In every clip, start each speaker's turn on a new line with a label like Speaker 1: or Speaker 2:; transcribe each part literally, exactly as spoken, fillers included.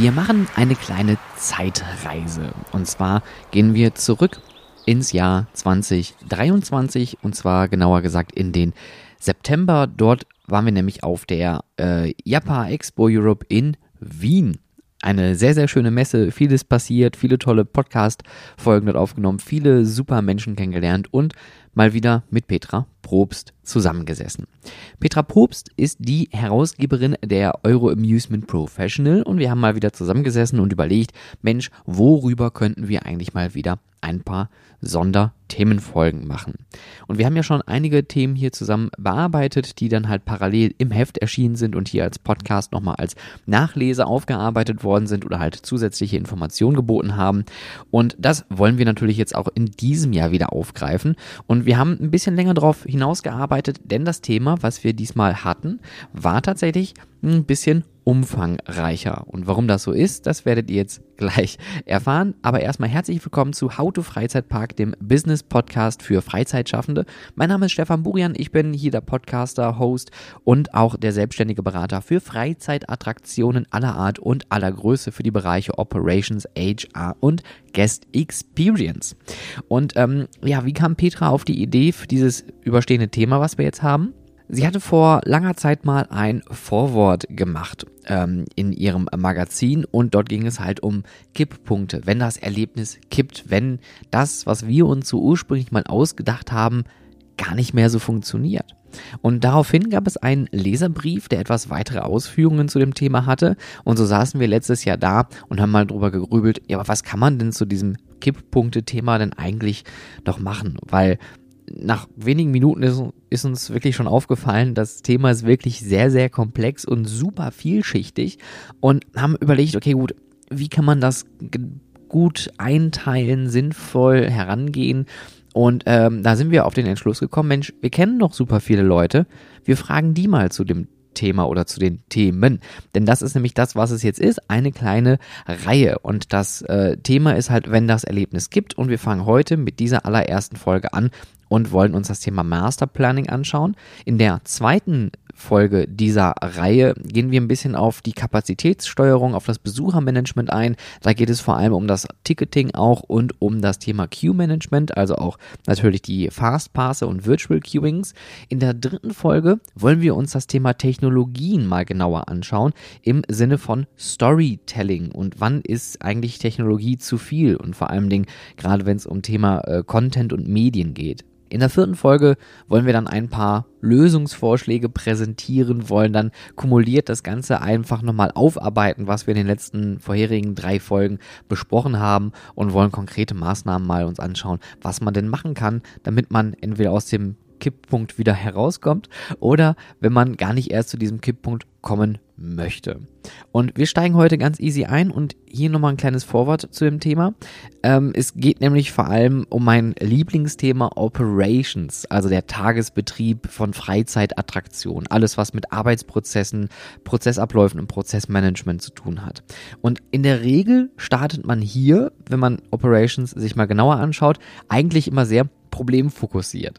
Speaker 1: Wir machen eine kleine Zeitreise. Und zwar gehen wir zurück ins Jahr zwanzig dreiundzwanzig und zwar genauer gesagt in den September. Dort waren wir nämlich auf der äh, Japa Expo Europe in Wien. Eine sehr, sehr schöne Messe, vieles passiert, viele tolle Podcast-Folgen dort aufgenommen, viele super Menschen kennengelernt und mal wieder mit Petra Probst zusammengesessen. Petra Probst ist die Herausgeberin der Euro Amusement Professional und wir haben mal wieder zusammengesessen und überlegt, Mensch, worüber könnten wir eigentlich mal wieder ein paar Sonderthemenfolgen machen. Und wir haben ja schon einige Themen hier zusammen bearbeitet, die dann halt parallel im Heft erschienen sind und hier als Podcast nochmal als Nachlese aufgearbeitet worden sind oder halt zusätzliche Informationen geboten haben. Und das wollen wir natürlich jetzt auch in diesem Jahr wieder aufgreifen. Und wir haben ein bisschen länger darauf hinausgearbeitet, denn das Thema, was wir diesmal hatten, war tatsächlich ein bisschen umfangreicher. Und warum das so ist, das werdet ihr jetzt gleich erfahren. Aber erstmal herzlich willkommen zu How to Freizeitpark, dem Business-Podcast für Freizeitschaffende. Mein Name ist Stefan Burian, ich bin hier der Podcaster, Host und auch der selbstständige Berater für Freizeitattraktionen aller Art und aller Größe für die Bereiche Operations, H R und Guest Experience. Und ähm, ja, wie kam Petra auf die Idee für dieses überstehende Thema, was wir jetzt haben? Sie hatte vor langer Zeit mal ein Vorwort gemacht ähm, in ihrem Magazin und dort ging es halt um Kipppunkte, wenn das Erlebnis kippt, wenn das, was wir uns so ursprünglich mal ausgedacht haben, gar nicht mehr so funktioniert. Und daraufhin gab es einen Leserbrief, der etwas weitere Ausführungen zu dem Thema hatte und so saßen wir letztes Jahr da und haben mal drüber gegrübelt, ja, aber was kann man denn zu diesem Kipppunkte-Thema denn eigentlich noch machen, weil nach wenigen Minuten ist, ist uns wirklich schon aufgefallen, das Thema ist wirklich sehr, sehr komplex und super vielschichtig und haben überlegt, okay, gut, wie kann man das g- gut einteilen, sinnvoll herangehen und ähm, da sind wir auf den Entschluss gekommen, Mensch, wir kennen doch super viele Leute, wir fragen die mal zu dem Thema oder zu den Themen, denn das ist nämlich das, was es jetzt ist, eine kleine Reihe und das äh, Thema ist halt, wenn das Erlebnis gibt und wir fangen heute mit dieser allerersten Folge an und wollen uns das Thema Master Planning anschauen. In der zweiten Folge dieser Reihe gehen wir ein bisschen auf die Kapazitätssteuerung, auf das Besuchermanagement ein. Da geht es vor allem um das Ticketing auch und um das Thema Queue-Management, also auch natürlich die Fastpasse und Virtual Queuings. In der dritten Folge wollen wir uns das Thema Technologien mal genauer anschauen, im Sinne von Storytelling und wann ist eigentlich Technologie zu viel und vor allem Dingen, gerade wenn es um Thema äh, Content und Medien geht. In der vierten Folge wollen wir dann ein paar Lösungsvorschläge präsentieren, wollen dann kumuliert das Ganze einfach nochmal aufarbeiten, was wir in den letzten vorherigen drei Folgen besprochen haben und wollen konkrete Maßnahmen mal uns anschauen, was man denn machen kann, damit man entweder aus dem Kipppunkt wieder herauskommt oder wenn man gar nicht erst zu diesem Kipppunkt kommen möchte. Und wir steigen heute ganz easy ein und hier nochmal ein kleines Vorwort zu dem Thema. Ähm, es geht nämlich vor allem um mein Lieblingsthema Operations, also der Tagesbetrieb von Freizeitattraktionen, alles was mit Arbeitsprozessen, Prozessabläufen und Prozessmanagement zu tun hat. Und in der Regel startet man hier, wenn man Operations sich mal genauer anschaut, eigentlich immer sehr problemfokussiert.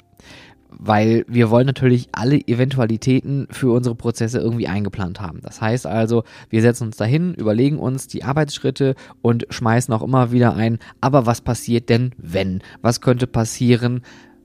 Speaker 1: Weil wir wollen natürlich alle Eventualitäten für unsere Prozesse irgendwie eingeplant haben. Das heißt also, wir setzen uns dahin, überlegen uns die Arbeitsschritte und schmeißen auch immer wieder ein, aber was passiert denn, wenn? Was könnte passieren,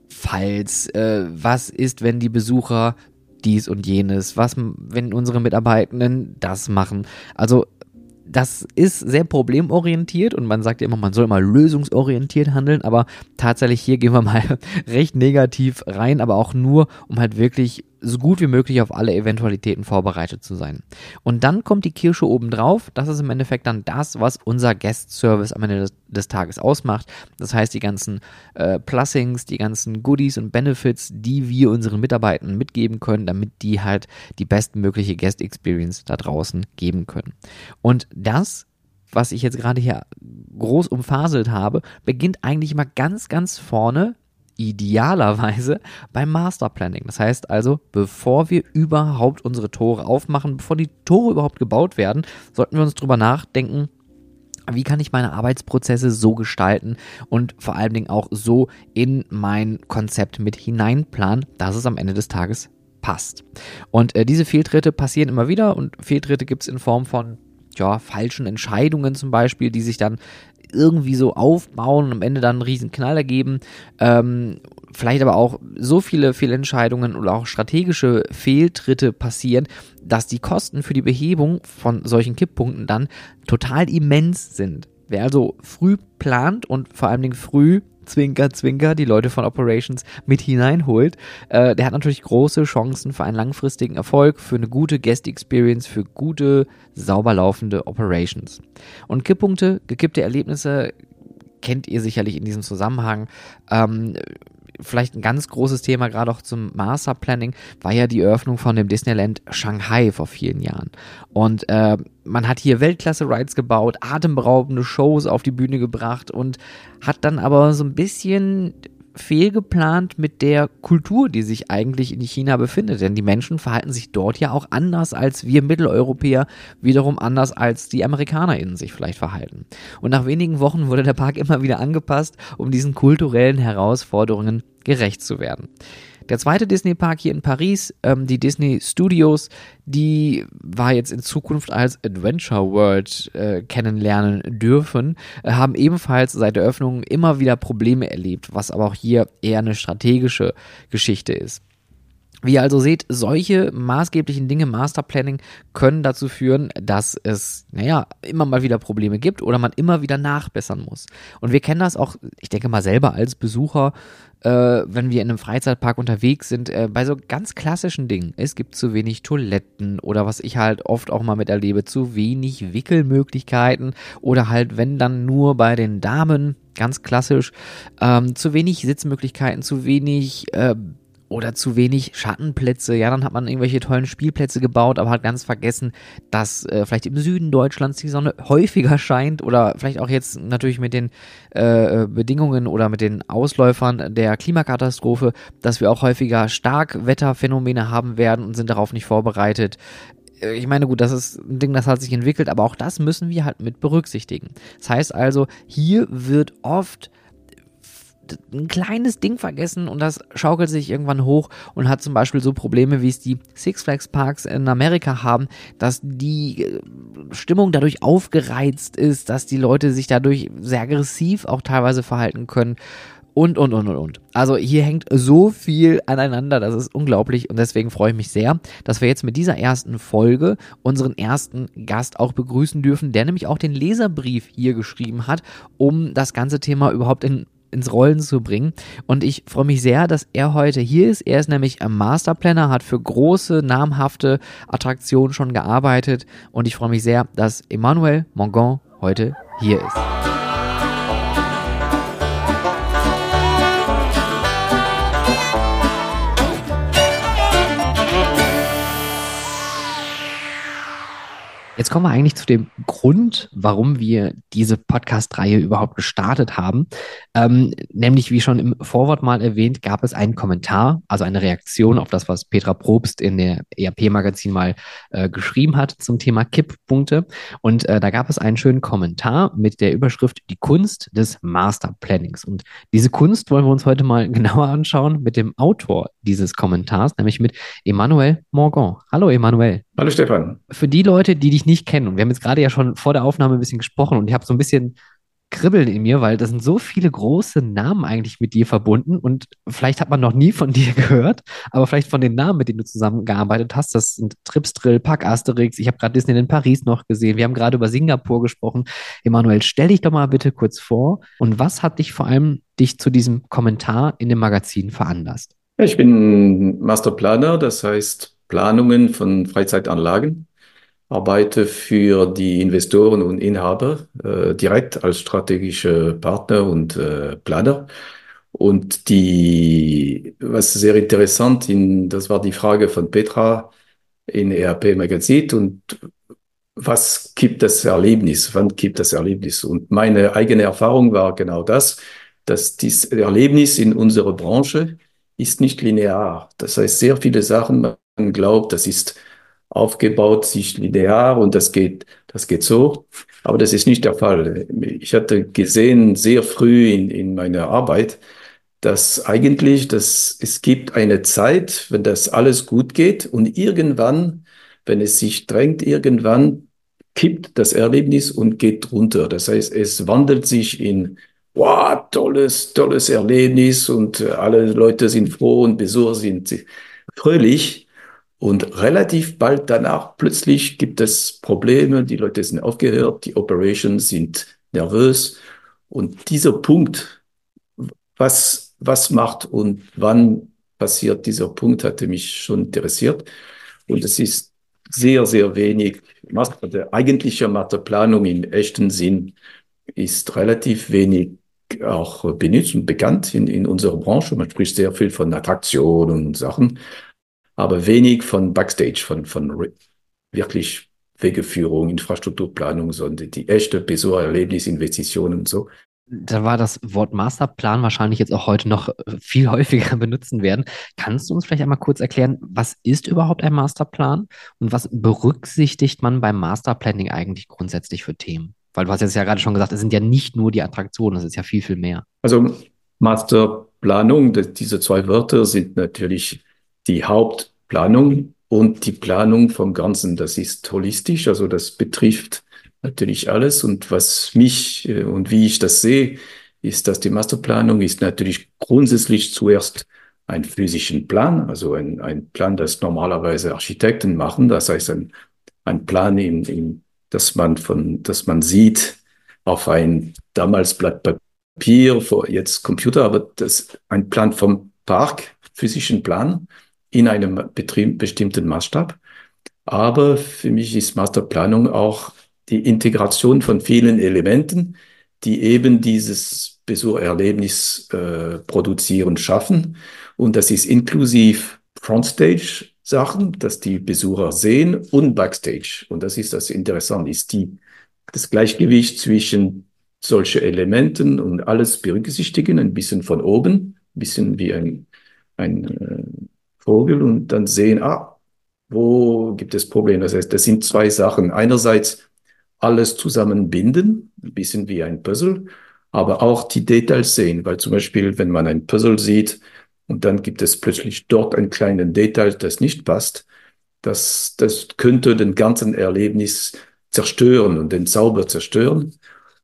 Speaker 1: falls? Äh, was ist, wenn die Besucher dies und jenes? Was, wenn unsere Mitarbeitenden das machen? Also das ist sehr problemorientiert und man sagt ja immer, man soll immer lösungsorientiert handeln, aber tatsächlich hier gehen wir mal recht negativ rein, aber auch nur, um halt wirklich so gut wie möglich auf alle Eventualitäten vorbereitet zu sein. Und dann kommt die Kirsche obendrauf, das ist im Endeffekt dann das, was unser Guest Service am Ende des, des Tages ausmacht. Das heißt, die ganzen äh, Plussings, die ganzen Goodies und Benefits, die wir unseren Mitarbeitern mitgeben können, damit die halt die bestmögliche Guest Experience da draußen geben können. Und das, was ich jetzt gerade hier groß umfaselt habe, beginnt eigentlich immer ganz, ganz vorne, idealerweise beim Masterplanning. Das heißt also, bevor wir überhaupt unsere Tore aufmachen, bevor die Tore überhaupt gebaut werden, sollten wir uns drüber nachdenken, wie kann ich meine Arbeitsprozesse so gestalten und vor allen Dingen auch so in mein Konzept mit hineinplanen, dass es am Ende des Tages passt. Und äh, diese Fehltritte passieren immer wieder und Fehltritte gibt es in Form von ja, falschen Entscheidungen zum Beispiel, die sich dann irgendwie so aufbauen und am Ende dann einen riesen Knall ergeben. Ähm, vielleicht aber auch so viele Fehlentscheidungen oder auch strategische Fehltritte passieren, dass die Kosten für die Behebung von solchen Kipppunkten dann total immens sind. Wer also früh plant und vor allen Dingen früh Zwinker, Zwinker, die Leute von Operations mit hineinholt, äh, der hat natürlich große Chancen für einen langfristigen Erfolg, für eine gute Guest Experience, für gute, sauber laufende Operations. Und Kipppunkte, gekippte Erlebnisse kennt ihr sicherlich in diesem Zusammenhang. Ähm, vielleicht ein ganz großes Thema, gerade auch zum Master Planning, war ja die Eröffnung von dem Disneyland Shanghai vor vielen Jahren. Und äh, man hat hier Weltklasse-Rides gebaut, atemberaubende Shows auf die Bühne gebracht und hat dann aber so ein bisschen fehlgeplant mit der Kultur, die sich eigentlich in China befindet. Denn die Menschen verhalten sich dort ja auch anders als wir Mitteleuropäer, wiederum anders als die AmerikanerInnen sich vielleicht verhalten. Und nach wenigen Wochen wurde der Park immer wieder angepasst, um diesen kulturellen Herausforderungen gerecht zu werden. Der zweite Disney-Park hier in Paris, ähm, die Disney Studios, die war jetzt in Zukunft als Adventure World äh, kennenlernen dürfen, äh, haben ebenfalls seit der Öffnung immer wieder Probleme erlebt, was aber auch hier eher eine strategische Geschichte ist. Wie ihr also seht, solche maßgeblichen Dinge, Masterplanning, können dazu führen, dass es, naja, immer mal wieder Probleme gibt oder man immer wieder nachbessern muss. Und wir kennen das auch, ich denke mal selber als Besucher, äh, wenn wir in einem Freizeitpark unterwegs sind, äh, bei so ganz klassischen Dingen. Es gibt zu wenig Toiletten oder was ich halt oft auch mal miterlebe, zu wenig Wickelmöglichkeiten oder halt, wenn dann nur bei den Damen, ganz klassisch, ähm, zu wenig Sitzmöglichkeiten, zu wenig äh, oder zu wenig Schattenplätze. Ja, dann hat man irgendwelche tollen Spielplätze gebaut, aber hat ganz vergessen, dass äh, vielleicht im Süden Deutschlands die Sonne häufiger scheint oder vielleicht auch jetzt natürlich mit den äh, Bedingungen oder mit den Ausläufern der Klimakatastrophe, dass wir auch häufiger Starkwetterphänomene haben werden und sind darauf nicht vorbereitet. Ich meine, gut, das ist ein Ding, das hat sich entwickelt, aber auch das müssen wir halt mit berücksichtigen. Das heißt also, hier wird oft ein kleines Ding vergessen und das schaukelt sich irgendwann hoch und hat zum Beispiel so Probleme, wie es die Six Flags Parks in Amerika haben, dass die Stimmung dadurch aufgereizt ist, dass die Leute sich dadurch sehr aggressiv auch teilweise verhalten können und, und, und, und, und. Also hier hängt so viel aneinander, das ist unglaublich und deswegen freue ich mich sehr, dass wir jetzt mit dieser ersten Folge unseren ersten Gast auch begrüßen dürfen, der nämlich auch den Leserbrief hier geschrieben hat, um das ganze Thema überhaupt in ins Rollen zu bringen. Und ich freue mich sehr, dass er heute hier ist. Er ist nämlich ein Masterplanner, hat für große, namhafte Attraktionen schon gearbeitet. Und ich freue mich sehr, dass Emmanuel Mongon heute hier ist. Jetzt kommen wir eigentlich zu dem Grund, warum wir diese Podcast-Reihe überhaupt gestartet haben. Ähm, nämlich, wie schon im Vorwort mal erwähnt, gab es einen Kommentar, also eine Reaktion auf das, was Petra Probst in der E R P-Magazin mal äh, geschrieben hat zum Thema Kipppunkte. Und äh, da gab es einen schönen Kommentar mit der Überschrift Die Kunst des Masterplannings. Und diese Kunst wollen wir uns heute mal genauer anschauen mit dem Autor dieses Kommentars, nämlich mit Emmanuel Mongon. Hallo Emmanuel.
Speaker 2: Hallo Stefan.
Speaker 1: Für die Leute, die dich nicht kennen, und wir haben jetzt gerade ja schon vor der Aufnahme ein bisschen gesprochen und ich habe so ein bisschen Kribbeln in mir, weil da sind so viele große Namen eigentlich mit dir verbunden und vielleicht hat man noch nie von dir gehört, aber vielleicht von den Namen, mit denen du zusammengearbeitet hast. Das sind Tripsdrill, Parc Asterix, ich habe gerade Disney in Paris noch gesehen, wir haben gerade über Singapur gesprochen. Emanuel, stell dich doch mal bitte kurz vor und was hat dich vor allem dich zu diesem Kommentar in dem Magazin veranlasst?
Speaker 2: Ja, ich bin Masterplaner, das heißt Planungen von Freizeitanlagen, arbeite für die Investoren und Inhaber äh, direkt als strategische Partner und äh, Planer. Und die, was sehr interessant, in, das war die Frage von Petra in E R P Magazin und was gibt das Erlebnis? Wann gibt das Erlebnis? Und meine eigene Erfahrung war genau das, dass dieses Erlebnis in unserer Branche ist nicht linear. Das heißt, sehr viele Sachen, man glaubt, das ist aufgebaut, sich linear und das geht, das geht so. Aber das ist nicht der Fall. Ich hatte gesehen, sehr früh in, in meiner Arbeit, dass eigentlich, dass es gibt eine Zeit, wenn das alles gut geht und irgendwann, wenn es sich drängt, irgendwann kippt das Erlebnis und geht runter. Das heißt, es wandelt sich in, wow, tolles, tolles Erlebnis und äh, alle Leute sind froh und Besucher sind fröhlich. Und relativ bald danach plötzlich gibt es Probleme, die Leute sind aufgehört, die Operations sind nervös. Und dieser Punkt, was, was macht und wann passiert dieser Punkt, hatte mich schon interessiert. Und es ist sehr, sehr wenig. Master, der eigentliche Masterplanung im echten Sinn ist relativ wenig auch benutzt und bekannt in, in unserer Branche. Man spricht sehr viel von Attraktionen und Sachen, aber wenig von Backstage, von, von wirklich Wegeführung, Infrastrukturplanung, sondern die echte Besuchererlebnisinvestitionen und so.
Speaker 1: Da war das Wort Masterplan wahrscheinlich jetzt auch heute noch äh, viel häufiger benutzen werden. Kannst du uns vielleicht einmal kurz erklären, was ist überhaupt ein Masterplan und was berücksichtigt man beim Masterplanning eigentlich grundsätzlich für Themen? Weil du hast jetzt ja gerade schon gesagt, es sind ja nicht nur die Attraktionen, es ist ja viel, viel mehr.
Speaker 2: Also Masterplanung, das, diese zwei Wörter sind natürlich die Hauptplanung und die Planung vom Ganzen. Das ist holistisch, also das betrifft natürlich alles. Und was mich äh, und wie ich das sehe, ist, dass die Masterplanung ist natürlich grundsätzlich zuerst ein physischen Plan, also ein, ein Plan, das normalerweise Architekten machen. Das heißt, ein, ein Plan, in, in, dass man von, dass man sieht auf ein damals Blatt Papier, vor jetzt Computer, aber das ein Plan vom Park, physischen Plan in einem Betrieb, bestimmten Maßstab. Aber für mich ist Masterplanung auch die Integration von vielen Elementen, die eben dieses Besuchererlebnis äh, produzieren, schaffen. Und das ist inklusiv Frontstage-Sachen, dass die Besucher sehen und Backstage. Und das ist das Interessante, ist die, das Gleichgewicht zwischen solche Elementen und alles berücksichtigen, ein bisschen von oben, ein bisschen wie ein, ein äh, Vogel und dann sehen, ah, wo gibt es Probleme? Das heißt, das sind zwei Sachen. Einerseits alles zusammenbinden, ein bisschen wie ein Puzzle, aber auch die Details sehen, weil zum Beispiel, wenn man ein Puzzle sieht und dann gibt es plötzlich dort ein kleines Detail, das nicht passt, das, das könnte den ganzen Erlebnis zerstören und den Zauber zerstören,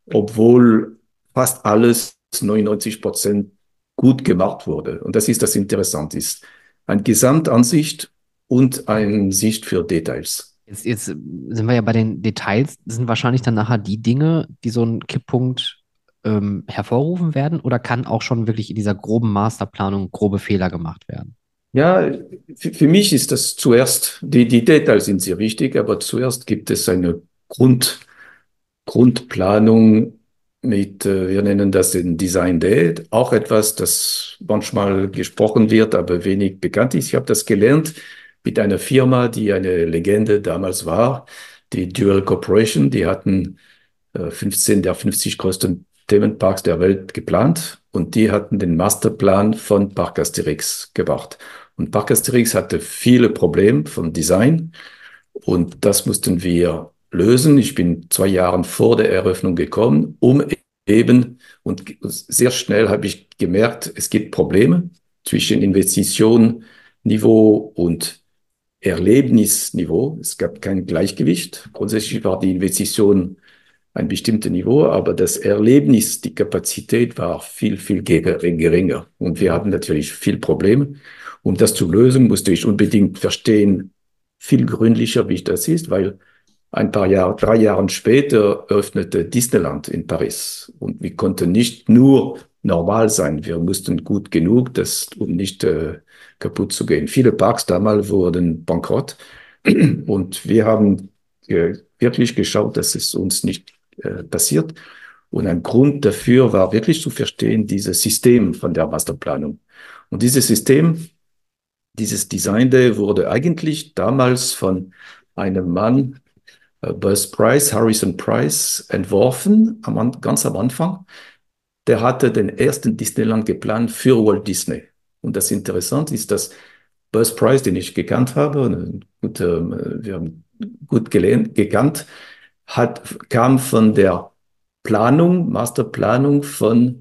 Speaker 2: obwohl fast alles neunundneunzig Prozent gut gemacht wurde. Und das ist das Interessante, ist eine Gesamtansicht und eine Sicht für Details.
Speaker 1: Jetzt, jetzt sind wir ja bei den Details, sind wahrscheinlich dann nachher die Dinge, die so einen Kipppunkt ähm, hervorrufen werden, oder kann auch schon wirklich in dieser groben Masterplanung grobe Fehler gemacht werden?
Speaker 2: Ja, für, für mich ist das zuerst, die, die Details sind sehr wichtig, aber zuerst gibt es eine Grund, Grundplanung mit, äh, wir nennen das den Design Day, auch etwas, das manchmal gesprochen wird, aber wenig bekannt ist. Ich habe das gelernt mit einer Firma, die eine Legende damals war, die Dual Corporation. Die hatten äh, fünfzehn der fünfzig größten Themenparks der Welt geplant und die hatten den Masterplan von Parc Asterix gebracht. Und Parc Asterix hatte viele Probleme vom Design und das mussten wir lösen. Ich bin zwei Jahre vor der Eröffnung gekommen, um eben, und sehr schnell habe ich gemerkt, es gibt Probleme zwischen Investitionsniveau und Erlebnisniveau. Es gab kein Gleichgewicht. Grundsätzlich war die Investition ein bestimmtes Niveau, aber das Erlebnis, die Kapazität war viel, viel geringer. Und wir hatten natürlich viel Probleme. Um das zu lösen, musste ich unbedingt verstehen, viel gründlicher, wie das ist, weil ein paar Jahre, drei Jahre später öffnete Disneyland in Paris. Und wir konnten nicht nur normal sein. Wir mussten gut genug, das, um nicht äh, kaputt zu gehen. Viele Parks damals wurden bankrott. Und wir haben äh, wirklich geschaut, dass es uns nicht äh, passiert. Und ein Grund dafür war wirklich zu verstehen, dieses System von der Masterplanung. Und dieses System, dieses Design Day wurde eigentlich damals von einem Mann, äh, Buzz Price, Harrison Price, entworfen, am, ganz am Anfang. Der hatte den ersten Disneyland geplant für Walt Disney. Und das Interessante ist, dass Buzz Price, den ich gekannt habe, gut, äh, wir haben gut gelernt, gekannt, hat, kam von der Planung, Masterplanung von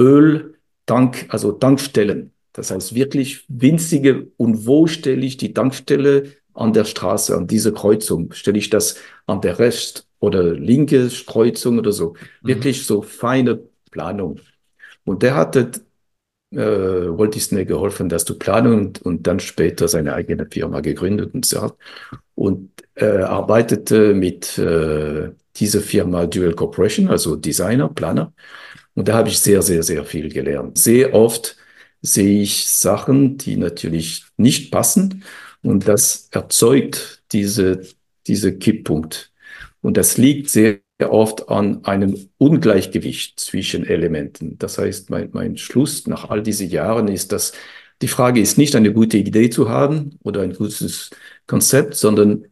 Speaker 2: Öltank, also Tankstellen. Das heißt wirklich winzige, und wo stelle ich die Tankstelle an der Straße, an dieser Kreuzung? Stelle ich das an der Rechts- oder linke Kreuzung oder so.
Speaker 1: Mhm.
Speaker 2: Wirklich so feine Planung. Und der hatte äh, Walt Disney geholfen, das zu planen und, und dann später seine eigene Firma gegründet und so. Und äh, arbeitete mit äh, dieser Firma Dual Corporation, also Designer, Planer. Und da habe ich sehr, sehr, sehr viel gelernt. Sehr oft sehe ich Sachen, die natürlich nicht passen und das erzeugt diese, diese Kipppunkt. Und das liegt sehr oft an einem Ungleichgewicht zwischen Elementen. Das heißt, mein, mein Schluss nach all diesen Jahren ist, dass die Frage ist nicht, eine gute Idee zu haben oder ein gutes Konzept, sondern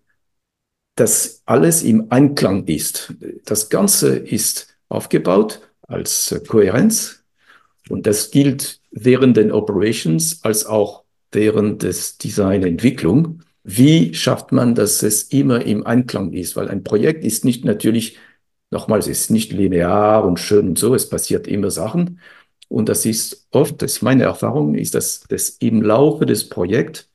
Speaker 2: dass alles im Einklang ist. Das Ganze ist aufgebaut als Kohärenz und das gilt während den Operations als auch während des Designentwicklung. Wie schafft man, dass es immer im Einklang ist? Weil ein Projekt ist nicht natürlich, nochmals, es ist nicht linear und schön und so, es passiert immer Sachen. Und das ist oft, das ist meine Erfahrung, ist, dass das im Laufe des Projekts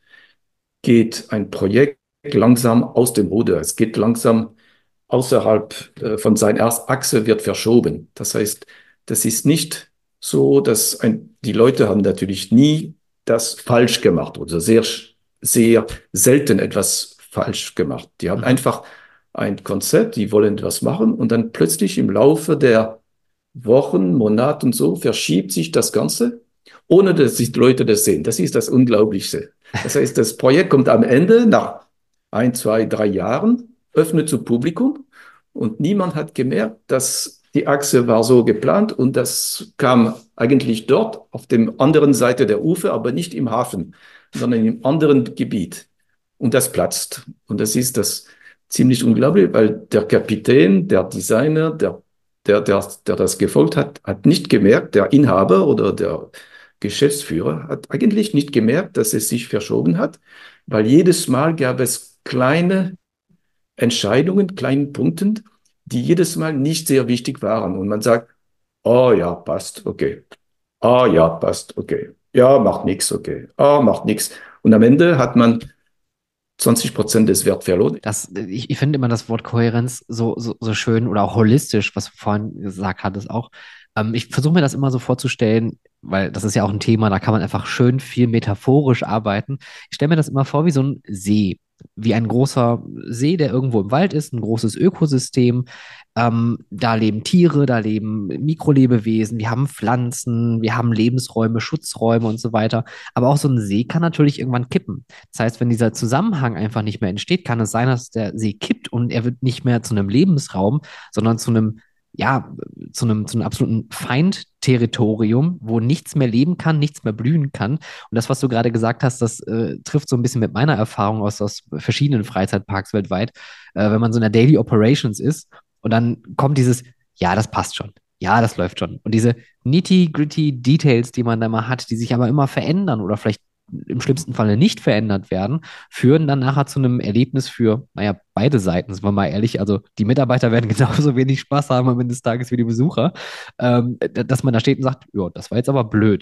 Speaker 2: geht ein Projekt langsam aus dem Ruder. Es geht langsam außerhalb äh, von seiner Achse, wird verschoben. Das heißt, das ist nicht so, dass ein, die Leute haben natürlich nie das falsch gemacht oder sehr, sehr selten etwas falsch gemacht. Die haben
Speaker 1: Mhm.
Speaker 2: einfach ein Konzept, die wollen etwas machen und dann plötzlich im Laufe der Wochen, Monate und so verschiebt sich das Ganze, ohne dass die Leute das sehen. Das ist das Unglaublichste. Das heißt, das Projekt kommt am Ende nach ein, zwei, drei Jahren, öffnet zu Publikum und niemand hat gemerkt, dass die Achse war so geplant und das kam eigentlich dort auf der anderen Seite der Ufer, aber nicht im Hafen, sondern im anderen Gebiet. Und das platzt. Und das ist das ziemlich unglaublich, weil der Kapitän, der Designer, der der, der, der das gefolgt hat, hat nicht gemerkt, der Inhaber oder der Geschäftsführer hat eigentlich nicht gemerkt, dass es sich verschoben hat, weil jedes Mal gab es kleine Entscheidungen, kleinen Punkten, die jedes Mal nicht sehr wichtig waren. Und man sagt, oh ja, passt, okay. Ah ja, passt, okay. Ja, macht nichts, okay. Ah, macht nichts. Und am Ende hat man zwanzig Prozent des Werts verloren.
Speaker 1: Das, ich, ich finde immer das Wort Kohärenz so, so, so schön oder auch holistisch, was du vorhin gesagt hattest auch. Ähm, ich versuche mir das immer so vorzustellen, weil das ist ja auch ein Thema, da kann man einfach schön viel metaphorisch arbeiten. Ich stelle mir das immer vor wie so ein See, wie ein großer See, der irgendwo im Wald ist, ein großes Ökosystem. Ähm, da leben Tiere, da leben Mikrolebewesen, wir haben Pflanzen, wir haben Lebensräume, Schutzräume und so weiter. Aber auch so ein See kann natürlich irgendwann kippen. Das heißt, wenn dieser Zusammenhang einfach nicht mehr entsteht, kann es sein, dass der See kippt und er wird nicht mehr zu einem Lebensraum, sondern zu einem, ja, zu einem, zu einem absoluten Feindterritorium, wo nichts mehr leben kann, nichts mehr blühen kann. Und das, was du gerade gesagt hast, das äh, trifft so ein bisschen mit meiner Erfahrung aus, aus verschiedenen Freizeitparks weltweit. Äh, wenn man so in der Daily Operations ist und dann kommt dieses, ja, das passt schon. Ja, das läuft schon. Und diese nitty-gritty Details, die man da mal hat, die sich aber immer verändern oder vielleicht im schlimmsten Falle nicht verändert werden, führen dann nachher zu einem Erlebnis für, naja, beide Seiten, sind wir mal ehrlich. Also die Mitarbeiter werden genauso wenig Spaß haben am Ende des Tages wie die Besucher, ähm, dass man da steht und sagt, ja, das war jetzt aber blöd.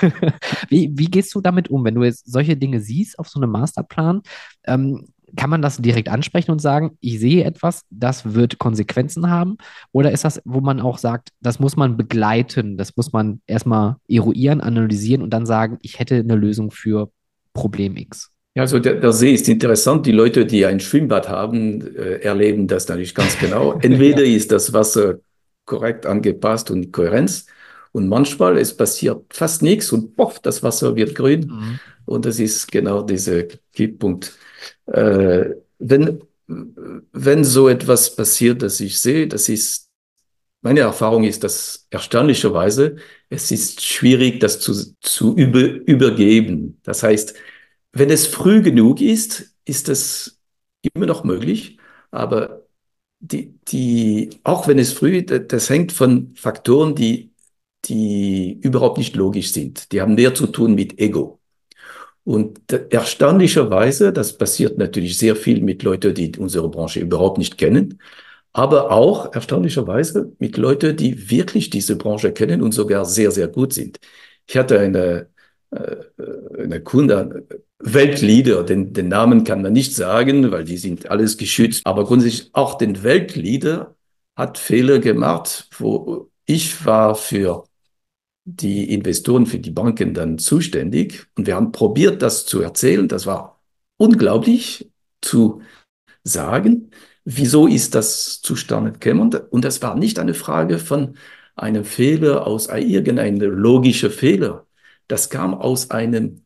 Speaker 1: Wie, wie gehst du damit um, wenn du jetzt solche Dinge siehst auf so einem Masterplan? Ähm, kann man das direkt ansprechen und sagen, ich sehe etwas, das wird Konsequenzen haben? Oder ist das, wo man auch sagt, das muss man begleiten, das muss man erstmal eruieren, analysieren und dann sagen, ich hätte eine Lösung für Problem X?
Speaker 2: Ja, also der, der See ist interessant. Die Leute, die ein Schwimmbad haben, äh, erleben das natürlich ganz genau.
Speaker 1: Ja.
Speaker 2: Entweder ist das Wasser korrekt angepasst und Kohärenz und manchmal es passiert fast nichts und poff, das Wasser wird grün
Speaker 1: Mhm.
Speaker 2: und das ist genau dieser Kipppunkt. Äh, wenn, wenn so etwas passiert, das ich sehe, das ist, meine Erfahrung ist, dass erstaunlicherweise es ist schwierig, das zu, zu über, übergeben. Das heißt, wenn es früh genug ist, ist es immer noch möglich. Aber die, die, auch wenn es früh, das hängt von Faktoren, die, die überhaupt nicht logisch sind. Die haben mehr zu tun mit Ego. Und erstaunlicherweise, das passiert natürlich sehr viel mit Leuten, die unsere Branche überhaupt nicht kennen, aber auch erstaunlicherweise mit Leuten, die wirklich diese Branche kennen und sogar sehr, sehr gut sind. Ich hatte eine, äh, eine Kunde, Weltleader, den, den Namen kann man nicht sagen, weil die sind alles geschützt, aber grundsätzlich auch den Weltleader hat Fehler gemacht, wo ich war für die Investoren, für die Banken dann zuständig und wir haben probiert, das zu erzählen. Das war unglaublich zu sagen, wieso ist das zustande gekommen? Und das war nicht eine Frage von einem Fehler aus irgendeinem logischen Fehler. Das kam aus einem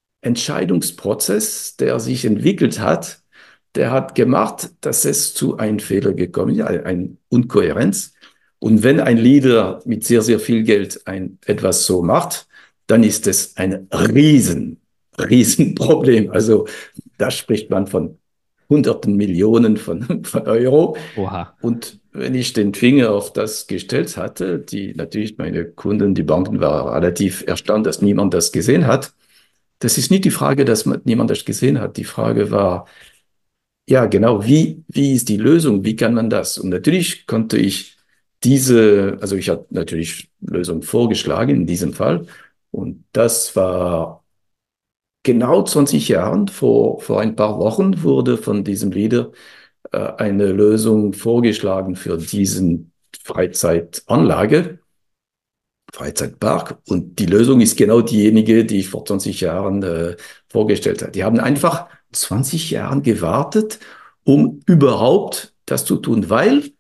Speaker 2: Entscheidungsprozess, der sich entwickelt hat, der hat gemacht, dass es zu einem Fehler gekommen ist, eine Unkohärenz. Und wenn ein Leader mit sehr, sehr viel Geld ein, etwas so macht, dann ist es ein riesen, riesen Problem. Also da spricht man von Hunderten Millionen von, von Euro.
Speaker 1: Oha.
Speaker 2: Und wenn ich den Finger auf das gestellt hatte, die natürlich meine Kunden, die Banken waren relativ erstaunt, dass niemand das gesehen hat. Das ist nicht die Frage, dass man, niemand das gesehen hat. Die Frage war, ja, genau, wie, wie ist die Lösung? Wie kann man das? Und natürlich konnte ich diese, also ich habe natürlich Lösungen vorgeschlagen in diesem Fall. Und das war genau zwanzig Jahren, vor, vor ein paar Wochen wurde von diesem Leader äh, eine Lösung vorgeschlagen für diesen Freizeitanlage. Freizeitpark. Und die Lösung ist genau diejenige, die ich vor zwanzig Jahren äh, vorgestellt habe. Die haben einfach zwanzig Jahre gewartet, um überhaupt das zu tun, weil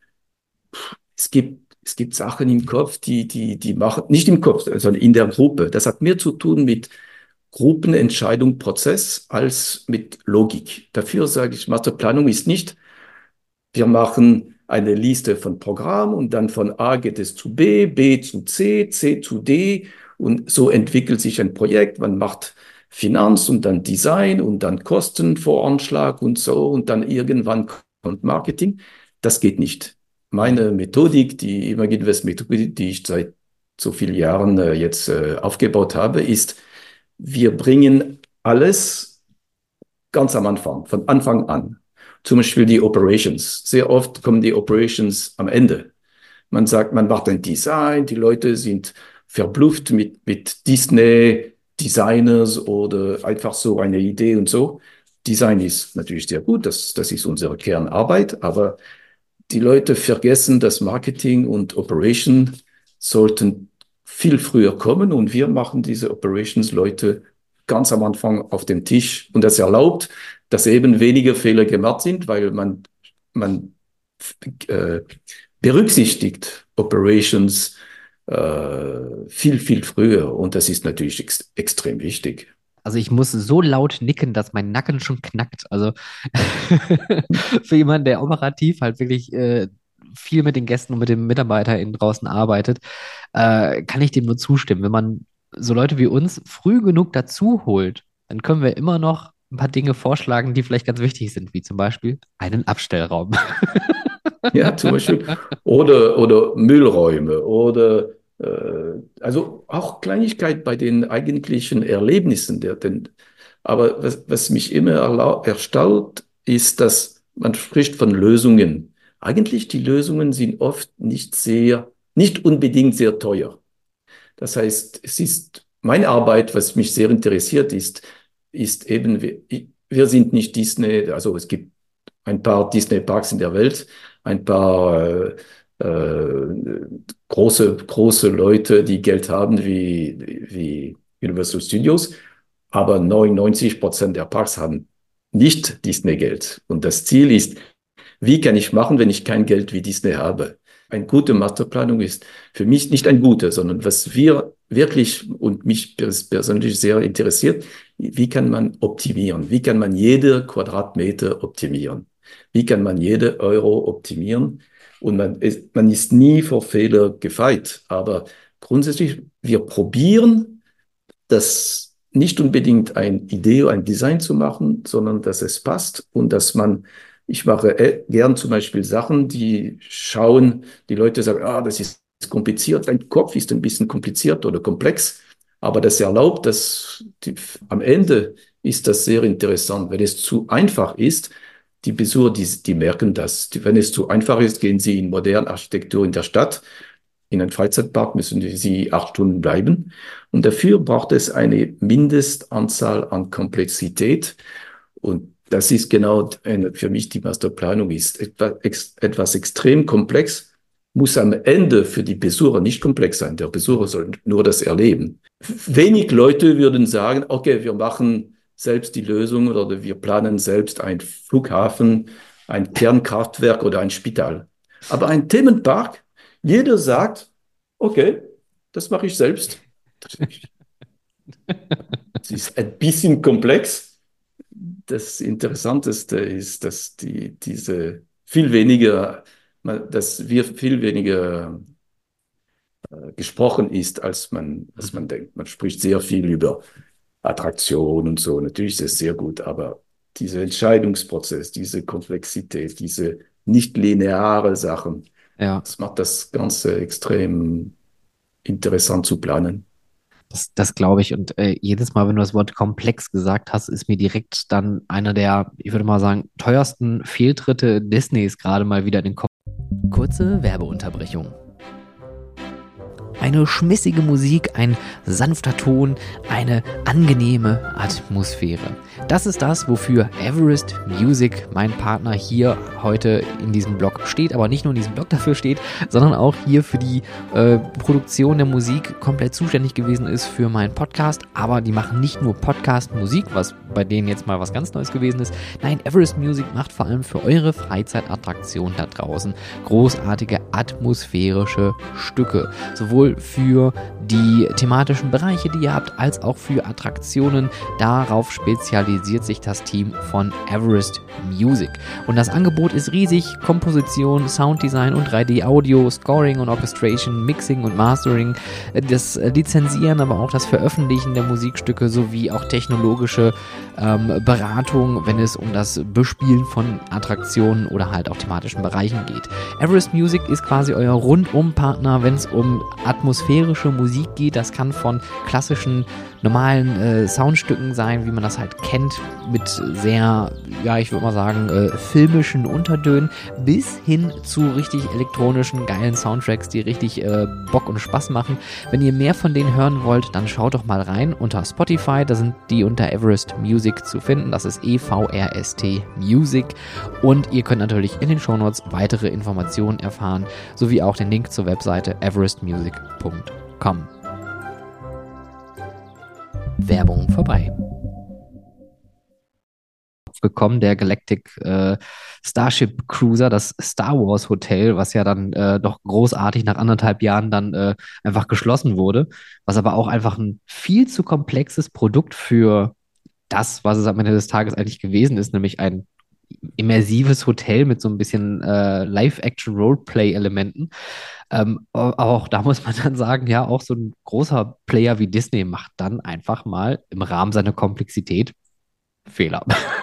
Speaker 2: es gibt, es gibt Sachen im Kopf, die, die, die machen, nicht im Kopf, sondern in der Gruppe. Das hat mehr zu tun mit Gruppenentscheidung, Prozess als mit Logik. Dafür sage ich, Masterplanung ist nicht, wir machen eine Liste von Programmen und dann von A geht es zu B, B zu C, C zu D und so entwickelt sich ein Projekt. Man macht Finanz und dann Design und dann Kostenvoranschlag und so und dann irgendwann kommt Marketing. Das geht nicht.
Speaker 1: Mhm.
Speaker 2: Meine Methodik, die Imagine Invest Methodik, die ich seit so vielen Jahren äh, jetzt äh, aufgebaut habe, ist, wir bringen alles ganz am Anfang, von Anfang an. Zum Beispiel die Operations. Sehr oft kommen die Operations am Ende. Man sagt, man macht ein Design, die Leute sind verblüfft mit, mit Disney, Designers oder einfach so eine Idee und so. Design ist natürlich sehr gut, das, das ist unsere Kernarbeit, aber die Leute vergessen, dass Marketing und Operation sollten viel früher kommen und wir machen diese Operations-Leute ganz am Anfang auf dem Tisch und das erlaubt, dass eben weniger Fehler gemacht sind, weil man, man äh, berücksichtigt Operations äh, viel, viel früher und das ist natürlich ex extrem wichtig.
Speaker 1: Also ich muss so laut nicken, dass mein Nacken schon knackt. Also für jemanden, der operativ halt wirklich äh, viel mit den Gästen und mit den MitarbeiterInnen draußen arbeitet, äh, kann ich dem nur zustimmen. Wenn man so Leute wie uns früh genug dazu holt, dann können wir immer noch ein paar Dinge vorschlagen, die vielleicht ganz wichtig sind, wie zum Beispiel einen Abstellraum.
Speaker 2: Ja, zum Beispiel. Oder, oder Müllräume oder äh, also auch Kleinigkeit bei den eigentlichen Erlebnissen. Der, den, aber was, was mich immer erlau- erstaunt, ist, dass man spricht von Lösungen. Eigentlich die Lösungen sind oft nicht sehr, nicht unbedingt sehr teuer. Das heißt, es ist meine Arbeit, was mich sehr interessiert, ist, ist eben, wir, wir sind nicht Disney, also es gibt ein paar Disney-Parks in der Welt, ein paar äh, äh, große, große Leute, die Geld haben wie, wie Universal Studios, aber neunundneunzig Prozent der Parks haben nicht Disney-Geld. Und das Ziel ist, wie kann ich machen, wenn ich kein Geld wie Disney habe? Eine gute Masterplanung ist für mich nicht ein gute, sondern was wir wirklich und mich persönlich sehr interessiert, wie kann man optimieren? Wie kann man jede Quadratmeter optimieren? Wie kann man jede Euro optimieren? Und man ist, man ist nie vor Fehler gefeit. Aber grundsätzlich, wir probieren, das nicht unbedingt eine Idee, ein Design zu machen, sondern dass es passt und dass man, ich mache äh, gern zum Beispiel Sachen, die schauen, die Leute sagen, ah, das ist kompliziert, dein Kopf ist ein bisschen kompliziert oder komplex, aber das erlaubt, dass die, am Ende ist das sehr interessant. Wenn es zu einfach ist, die Besucher, die, die merken das. Die, wenn es zu einfach ist, gehen sie in moderne Architektur in der Stadt In einem Freizeitpark müssen sie acht Stunden bleiben. Und dafür braucht es eine Mindestanzahl an Komplexität. Und das ist genau eine, für mich die Masterplanung ist. Etwas, ex, etwas extrem komplex muss am Ende für die Besucher nicht komplex sein. Der Besucher soll nur das erleben. Wenig Leute würden sagen, okay, wir machen selbst die Lösung oder wir planen selbst einen Flughafen, ein Kernkraftwerk oder ein Spital. Aber ein Themenpark, jeder sagt, okay, das mache ich selbst. Es ist ein bisschen komplex. Das Interessanteste ist, dass die, diese viel weniger, dass wir viel weniger äh, gesprochen ist, als man, als man denkt. Man spricht sehr viel über Attraktion und so. Natürlich ist es sehr gut, aber dieser Entscheidungsprozess, diese Komplexität, diese nicht lineare Sachen,
Speaker 1: Ja.
Speaker 2: das macht das Ganze extrem interessant zu planen.
Speaker 1: Das, das glaube ich. Und äh, jedes Mal, wenn du das Wort komplex gesagt hast, ist mir direkt dann einer der, ich würde mal sagen, teuersten Fehltritte Disneys gerade mal wieder in den Kopf. Kurze Werbeunterbrechung. Eine schmissige Musik, ein sanfter Ton, eine angenehme Atmosphäre. Das ist das, wofür Everest Music, mein Partner hier heute in diesem Blog steht, aber nicht nur in diesem Blog dafür steht, sondern auch hier für die äh, Produktion der Musik komplett zuständig gewesen ist für meinen Podcast. Aber die machen nicht nur Podcast-Musik, was bei denen jetzt mal was ganz Neues gewesen ist. Nein, Everest Music macht vor allem für eure Freizeitattraktion da draußen großartige atmosphärische Stücke. Sowohl für die thematischen Bereiche, die ihr habt, als auch für Attraktionen. Darauf spezialisiert sich das Team von Everest Music. Und das Angebot ist riesig. Komposition, Sounddesign und drei D-Audio, Scoring und Orchestration, Mixing und Mastering, das Lizenzieren, aber auch das Veröffentlichen der Musikstücke sowie auch technologische ähm, Beratung, wenn es um das Bespielen von Attraktionen oder halt auch thematischen Bereichen geht. Everest Music ist quasi euer Rundum-Partner, wenn es um atmosphärische Musik geht. Das kann von klassischen, normalen äh, Soundstücken sein, wie man das halt kennt, mit sehr, ja, ich würde mal sagen, äh, filmischen Untertönen, bis hin zu richtig elektronischen, geilen Soundtracks, die richtig äh, Bock und Spaß machen. Wenn ihr mehr von denen hören wollt, dann schaut doch mal rein unter Spotify, da sind die unter Everest Music zu finden, das ist E V R S T Music, und ihr könnt natürlich in den Shownotes weitere Informationen erfahren, sowie auch den Link zur Webseite everest music punkt com. Werbung vorbei. Gekommen, der Galactic äh, Starship Cruiser, das Star Wars Hotel, was ja dann äh, doch großartig nach anderthalb Jahren dann äh, einfach geschlossen wurde, was aber auch einfach ein viel zu komplexes Produkt für das, was es am Ende des Tages eigentlich gewesen ist, nämlich ein immersives Hotel mit so ein bisschen äh, Live-Action-Roleplay-Elementen. Ähm, aber auch da muss man dann sagen, ja, auch so ein großer Player wie Disney macht dann einfach mal im Rahmen seiner Komplexität Fehler.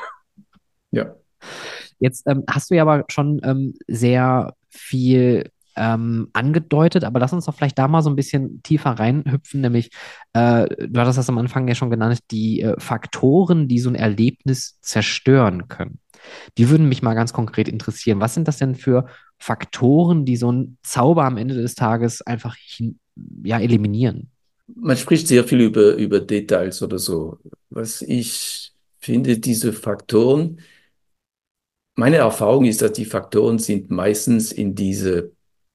Speaker 2: Ja.
Speaker 1: Jetzt ähm, hast du ja aber schon ähm, sehr viel ähm, angedeutet, aber lass uns doch vielleicht da mal so ein bisschen tiefer reinhüpfen, nämlich, äh, du hattest das am Anfang ja schon genannt, die äh, Faktoren, die so ein Erlebnis zerstören können. Die würden mich mal ganz konkret interessieren. Was sind das denn für Faktoren, die so einen Zauber am Ende des Tages einfach hin, ja, eliminieren?
Speaker 2: Man spricht sehr viel über, über Details oder so. Was ich finde, diese Faktoren, meine Erfahrung ist, dass die Faktoren sind meistens in diese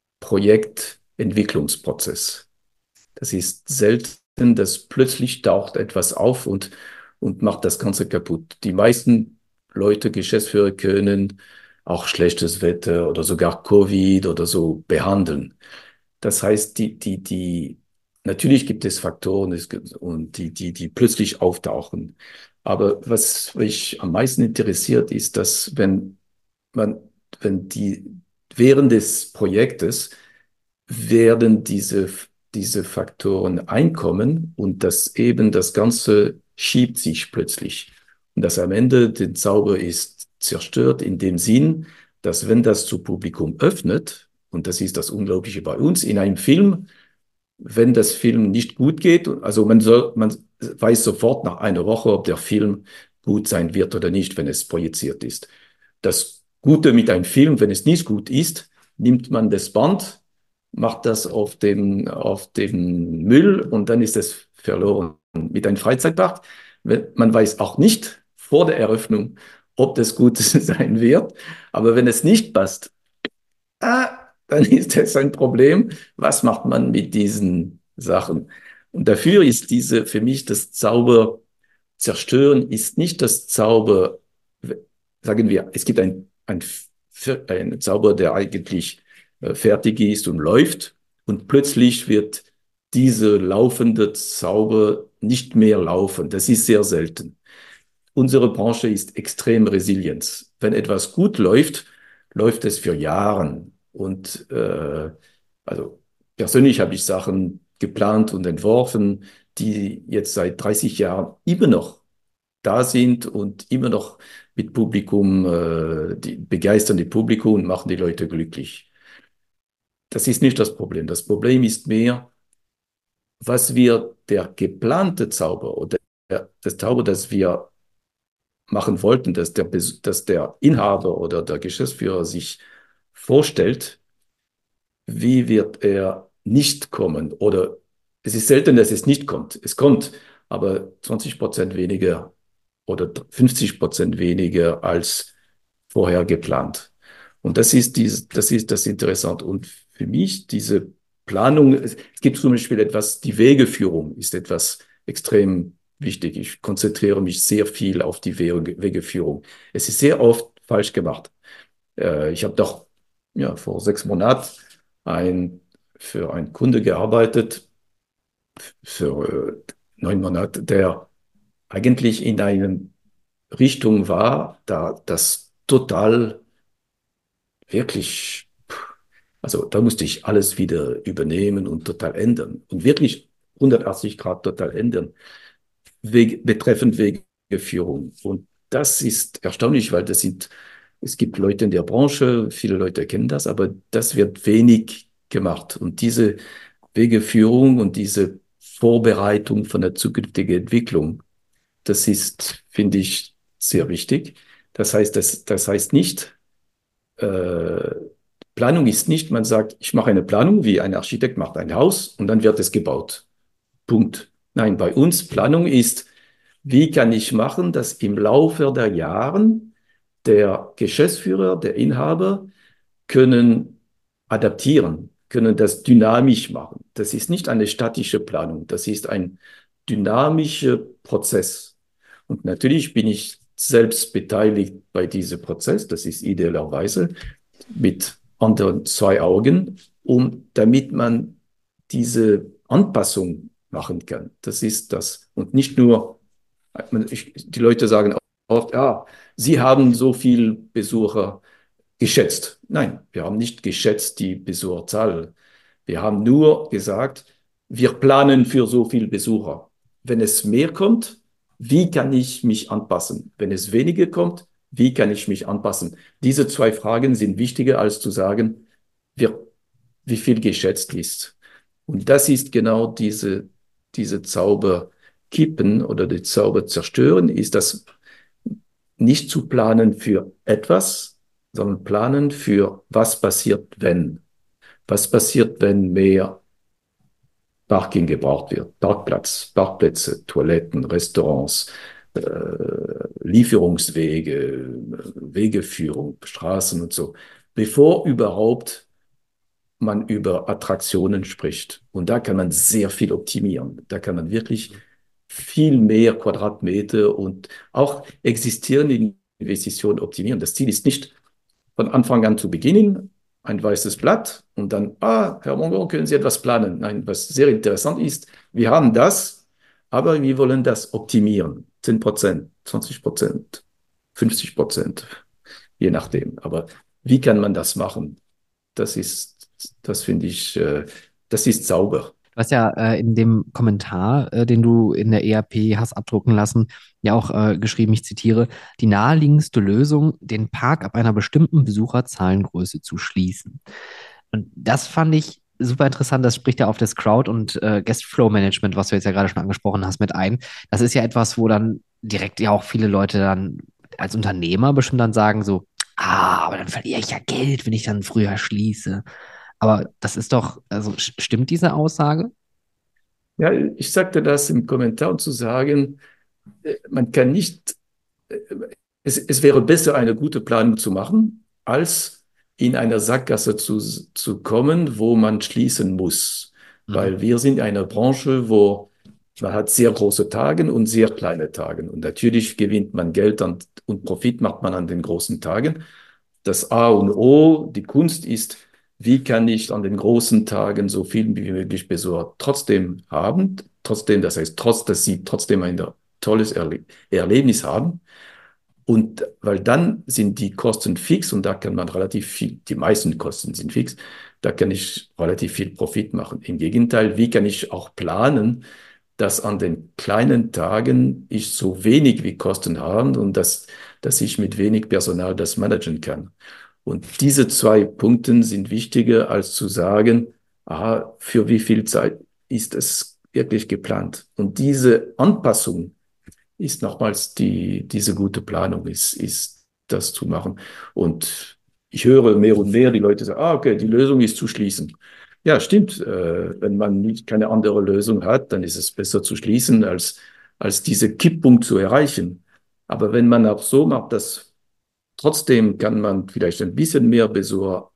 Speaker 2: Projektentwicklungsprozess. Das ist selten, dass plötzlich taucht etwas auf und, und macht das Ganze kaputt. Die meisten Leute, Geschäftsführer können auch schlechtes Wetter oder sogar Covid oder so behandeln. Das heißt, die, die, die, natürlich gibt es Faktoren es gibt, und die, die, die plötzlich auftauchen. Aber was mich am meisten interessiert, ist, dass wenn man, wenn die, während des Projektes werden diese, diese Faktoren einkommen und das eben das Ganze schiebt sich plötzlich. Und dass am Ende der Zauber ist zerstört in dem Sinn, dass wenn das zu Publikum öffnet, und das ist das Unglaubliche bei uns, in einem Film, wenn das Film nicht gut geht, also man soll, man weiß sofort nach einer Woche, ob der Film gut sein wird oder nicht, wenn es projiziert ist. Das Gute mit einem Film, wenn es nicht gut ist, nimmt man das Band, macht das auf dem, auf dem Müll und dann ist es verloren. Mit einem Freizeitpark, wenn- man weiß auch nicht vor der Eröffnung, ob das gut sein wird, aber wenn es nicht passt, ah, dann ist das ein Problem. Was macht man mit diesen Sachen? Und dafür ist diese, für mich das Zauber zerstören, ist nicht das Zauber, sagen wir, es gibt ein, ein, ein Zauber, der eigentlich äh, fertig ist und läuft und plötzlich wird diese laufende Zauber nicht mehr laufen. Das ist sehr selten. Unsere Branche ist extrem resilient. Wenn etwas gut läuft, läuft es für Jahre. Und äh, also persönlich habe ich Sachen geplant und entworfen, die jetzt seit dreißig Jahren immer noch da sind und immer noch mit Publikum, äh, die begeistern die Publikum und machen die Leute glücklich. Das ist nicht das Problem. Das Problem ist mehr, was wir, der geplante Zauber oder der, das Zauber, das wir machen wollten, dass der, dass der Inhaber oder der Geschäftsführer sich vorstellt, wie wird er nicht kommen? Oder es ist selten, dass es nicht kommt. Es kommt, aber zwanzig Prozent weniger oder fünfzig Prozent weniger als vorher geplant. Und das ist, dies, das ist das Interessante. Und für mich diese Planung, es, es gibt zum Beispiel etwas, die Wegeführung ist etwas extrem wichtig. Ich konzentriere mich sehr viel auf die Wege, Wegeführung. Es ist sehr oft falsch gemacht. Äh, ich habe doch ja, vor sechs Monaten ein, für einen Kunde gearbeitet, für äh, neun Monate, der eigentlich in eine Richtung war, da das total wirklich, also da musste ich alles wieder übernehmen und total ändern und wirklich hundertachtzig Grad total ändern, Wege, betreffend Wegeführung. Und das ist erstaunlich, weil das sind, es gibt Leute in der Branche, viele Leute kennen das, aber das wird wenig gemacht. Und diese Wegeführung und diese Vorbereitung von der zukünftigen Entwicklung, das ist, finde ich, sehr wichtig. Das heißt, das, das heißt nicht, äh, Planung ist nicht, man sagt, ich mache eine Planung, wie ein Architekt macht ein Haus und dann wird es gebaut. Punkt. Nein, bei uns Planung ist, wie kann ich machen, dass im Laufe der Jahren der Geschäftsführer, der Inhaber können adaptieren, können das dynamisch machen. Das ist nicht eine statische Planung, das ist ein dynamischer Prozess. Und natürlich bin ich selbst beteiligt bei diesem Prozess, das ist idealerweise mit anderen zwei Augen, um, damit man diese Anpassung machen kann. Das ist das. Und nicht nur, ich, die Leute sagen oft, ja, Sie haben so viel Besucher geschätzt. Nein, wir haben nicht geschätzt die Besucherzahl. Wir haben nur gesagt, wir planen für so viele Besucher. Wenn es mehr kommt, wie kann ich mich anpassen? Wenn es weniger kommt, wie kann ich mich anpassen? Diese zwei Fragen sind wichtiger als zu sagen, wir, wie viel geschätzt ist. Und das ist genau diese, diese Zauber kippen oder die Zauber zerstören, ist das nicht zu planen für etwas, sondern planen für was passiert, wenn. Was passiert, wenn mehr Parking gebraucht wird? Parkplatz, Parkplätze, Toiletten, Restaurants, äh, Lieferungswege, Wegeführung, Straßen und so, bevor überhaupt man über Attraktionen spricht. Und da kann man sehr viel optimieren. Da kann man wirklich viel mehr Quadratmeter und auch existierende Investitionen optimieren. Das Ziel ist nicht von Anfang an zu beginnen, ein weißes Blatt und dann, ah, Herr Mongo, können Sie etwas planen? Nein, was sehr interessant ist, wir haben das, aber wir wollen das optimieren. zehn Prozent, zwanzig Prozent, fünfzig Prozent, je nachdem. Aber wie kann man das machen? Das ist, das finde ich, äh, das ist sauber.
Speaker 1: Du hast ja äh, in dem Kommentar, äh, den du in der E R P hast abdrucken lassen, ja auch äh, geschrieben, ich zitiere, die naheliegendste Lösung, den Park ab einer bestimmten Besucherzahlengröße zu schließen. Und das fand ich super interessant. Das spricht ja auf das Crowd- und äh, Guest-Flow-Management, was du jetzt ja gerade schon angesprochen hast, mit ein. Das ist ja etwas, wo dann direkt ja auch viele Leute dann als Unternehmer bestimmt dann sagen so, ah, aber dann verliere ich ja Geld, wenn ich dann früher schließe. Aber das ist doch, also stimmt diese Aussage?
Speaker 2: Ja, ich sagte das im Kommentar, um zu sagen, äh, man kann nicht, äh, es, es wäre besser, eine gute Planung zu machen, als in einer Sackgasse zu, zu kommen, wo man schließen muss.
Speaker 1: Mhm.
Speaker 2: Weil wir sind in einer Branche, wo man hat sehr große Tage und sehr kleine Tage. Und natürlich gewinnt man Geld an, und Profit macht man an den großen Tagen. Das A und O, die Kunst ist, wie kann ich an den großen Tagen so viel wie möglich Besucher trotzdem haben, trotzdem, das heißt, trotz, dass sie trotzdem ein tolles Erle Erlebnis haben. Und weil dann sind die Kosten fix und da kann man relativ viel, die meisten Kosten sind fix, da kann ich relativ viel Profit machen. Im Gegenteil, wie kann ich auch planen, dass an den kleinen Tagen ich so wenig wie Kosten habe und dass, dass ich mit wenig Personal das managen kann. Und diese zwei Punkte sind wichtiger, als zu sagen, aha, für wie viel Zeit ist es wirklich geplant. Und diese Anpassung ist nochmals die, diese gute Planung, ist, ist das zu machen. Und ich höre mehr und mehr die Leute sagen, ah, okay, die Lösung ist zu schließen. Ja, stimmt. Äh, wenn man nicht keine andere Lösung hat, dann ist es besser zu schließen, als, als diese Kipppunkt zu erreichen. Aber wenn man auch so macht, dass trotzdem kann man vielleicht ein bisschen mehr Besucher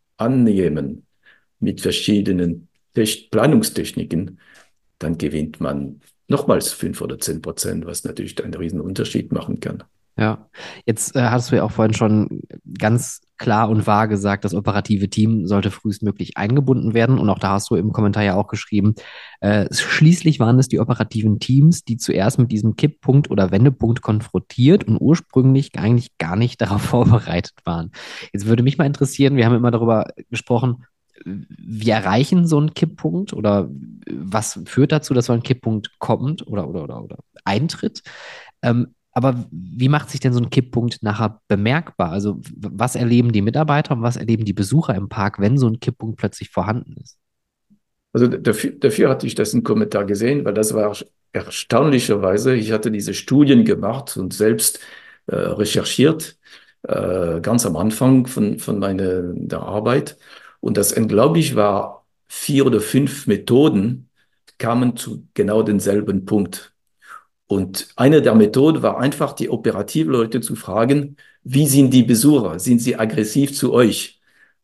Speaker 2: annehmen mit verschiedenen Tech- Planungstechniken, dann gewinnt man nochmals fünf oder zehn Prozent, was natürlich einen riesen Unterschied machen kann.
Speaker 1: Ja, jetzt äh, hast du ja auch vorhin schon ganz klar und wahr gesagt, das operative Team sollte frühestmöglich eingebunden werden. Und auch da hast du im Kommentar ja auch geschrieben, äh, schließlich waren es die operativen Teams, die zuerst mit diesem Kipppunkt oder Wendepunkt konfrontiert und ursprünglich eigentlich gar nicht darauf vorbereitet waren. Jetzt würde mich mal interessieren, wir haben immer darüber gesprochen, wir erreichen so einen Kipppunkt oder was führt dazu, dass so ein Kipppunkt kommt oder, oder, oder, oder eintritt. Ähm, aber wie macht sich denn so ein Kipppunkt nachher bemerkbar? Also w- was erleben die Mitarbeiter und was erleben die Besucher im Park, wenn so ein Kipppunkt plötzlich vorhanden ist?
Speaker 2: Also dafür, dafür hatte ich das im Kommentar gesehen, weil das war erstaunlicherweise, ich hatte diese Studien gemacht und selbst äh, recherchiert, äh, ganz am Anfang von, von meiner der Arbeit. Und das unglaublich war, vier oder fünf Methoden kamen zu genau denselben Punkt. Und eine der Methoden war einfach, die operativen Leute zu fragen, wie sind die Besucher? Sind sie aggressiv zu euch?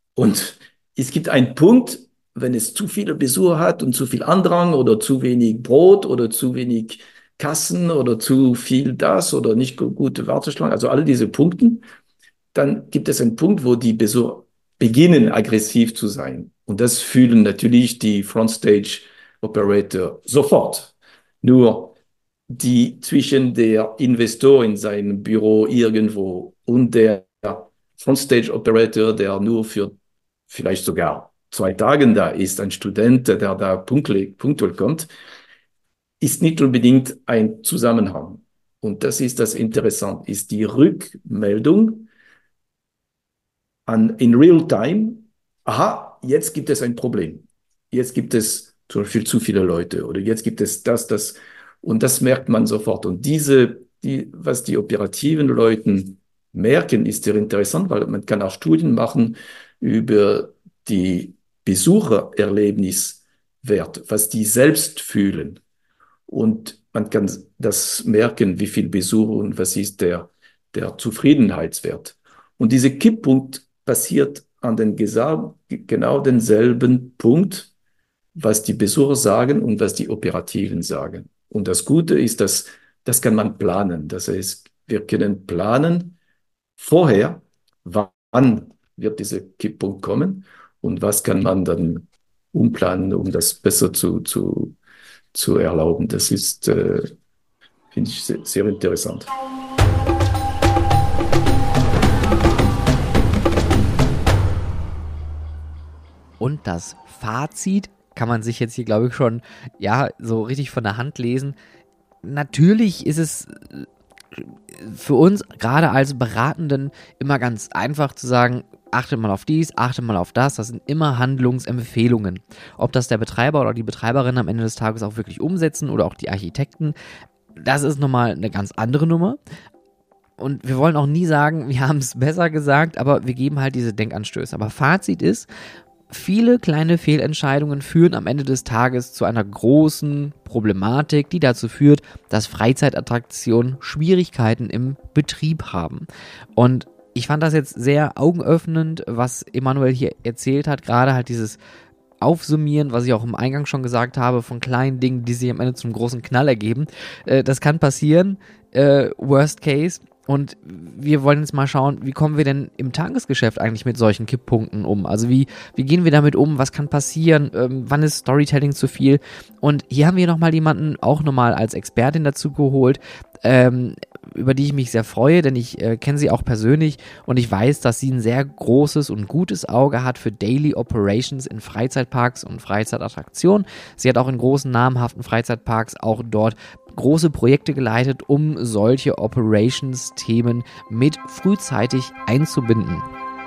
Speaker 2: Und es gibt einen Punkt, wenn es zu viele Besucher hat und zu viel Andrang oder zu wenig Brot oder zu wenig Kassen oder zu viel das oder nicht gute Warteschlangen, also alle diese Punkte, dann gibt es einen Punkt, wo die Besucher beginnen, aggressiv zu sein. Und das fühlen natürlich die Frontstage Operator sofort. Nur die zwischen der Investor in seinem Büro irgendwo und der Frontstage Operator, der nur für vielleicht sogar zwei Tage da ist, ein Student, der da punktuell, punktuell kommt, ist nicht unbedingt ein Zusammenhang. Und das ist das Interessante, ist die Rückmeldung an, in real time, aha, jetzt gibt es ein Problem. Jetzt gibt es zum Beispiel zu viele Leute oder jetzt gibt es das, das. Und das merkt man sofort. Und diese, die, was die operativen Leuten merken, ist sehr interessant, weil man kann auch Studien machen über die Besuchererlebniswert, was die selbst fühlen. Und man kann das merken, wie viel Besucher und was ist der, der Zufriedenheitswert. Und dieser Kipppunkt passiert an den genau denselben Punkt, was die Besucher sagen und was die Operativen sagen. Und das Gute ist, dass das kann man planen. Das heißt, wir können planen vorher, wann wird dieser Kipppunkt kommen und was kann man dann umplanen, um das besser zu, zu, zu erlauben. Das ist, äh, finde ich, sehr, sehr interessant.
Speaker 1: Und das Fazit kann man sich jetzt hier, glaube ich, schon, ja, so richtig von der Hand lesen. Natürlich ist es äh, für uns, gerade als Beratenden, immer ganz einfach zu sagen, achte mal auf dies, achte mal auf das. Das sind immer Handlungsempfehlungen. Ob das der Betreiber oder die Betreiberin am Ende des Tages auch wirklich umsetzen oder auch die Architekten, das ist nochmal eine ganz andere Nummer. Und wir wollen auch nie sagen, wir haben es besser gesagt, aber wir geben halt diese Denkanstöße. Aber Fazit ist, viele kleine Fehlentscheidungen führen am Ende des Tages zu einer großen Problematik, die dazu führt, dass Freizeitattraktionen Schwierigkeiten im Betrieb haben. Und ich fand das jetzt sehr augenöffnend, was Emanuel hier erzählt hat, gerade halt dieses Aufsummieren, was ich auch im Eingang schon gesagt habe, von kleinen Dingen, die sich am Ende zum großen Knall ergeben. Äh, das kann passieren, äh, worst case. Und wir wollen jetzt mal schauen, wie kommen wir denn im Tagesgeschäft eigentlich mit solchen Kipppunkten um? Also wie, wie gehen wir damit um? Was kann passieren? Ähm, wann ist Storytelling zu viel? Und hier haben wir nochmal jemanden auch nochmal als Expertin dazu geholt, ähm, über die ich mich sehr freue, denn ich äh, kenne sie auch persönlich und ich weiß, dass sie ein sehr großes und gutes Auge hat für Daily Operations in Freizeitparks und Freizeitattraktionen. Sie hat auch in großen, namhaften Freizeitparks auch dort große Projekte geleitet, um solche Operations-Themen mit frühzeitig einzubinden.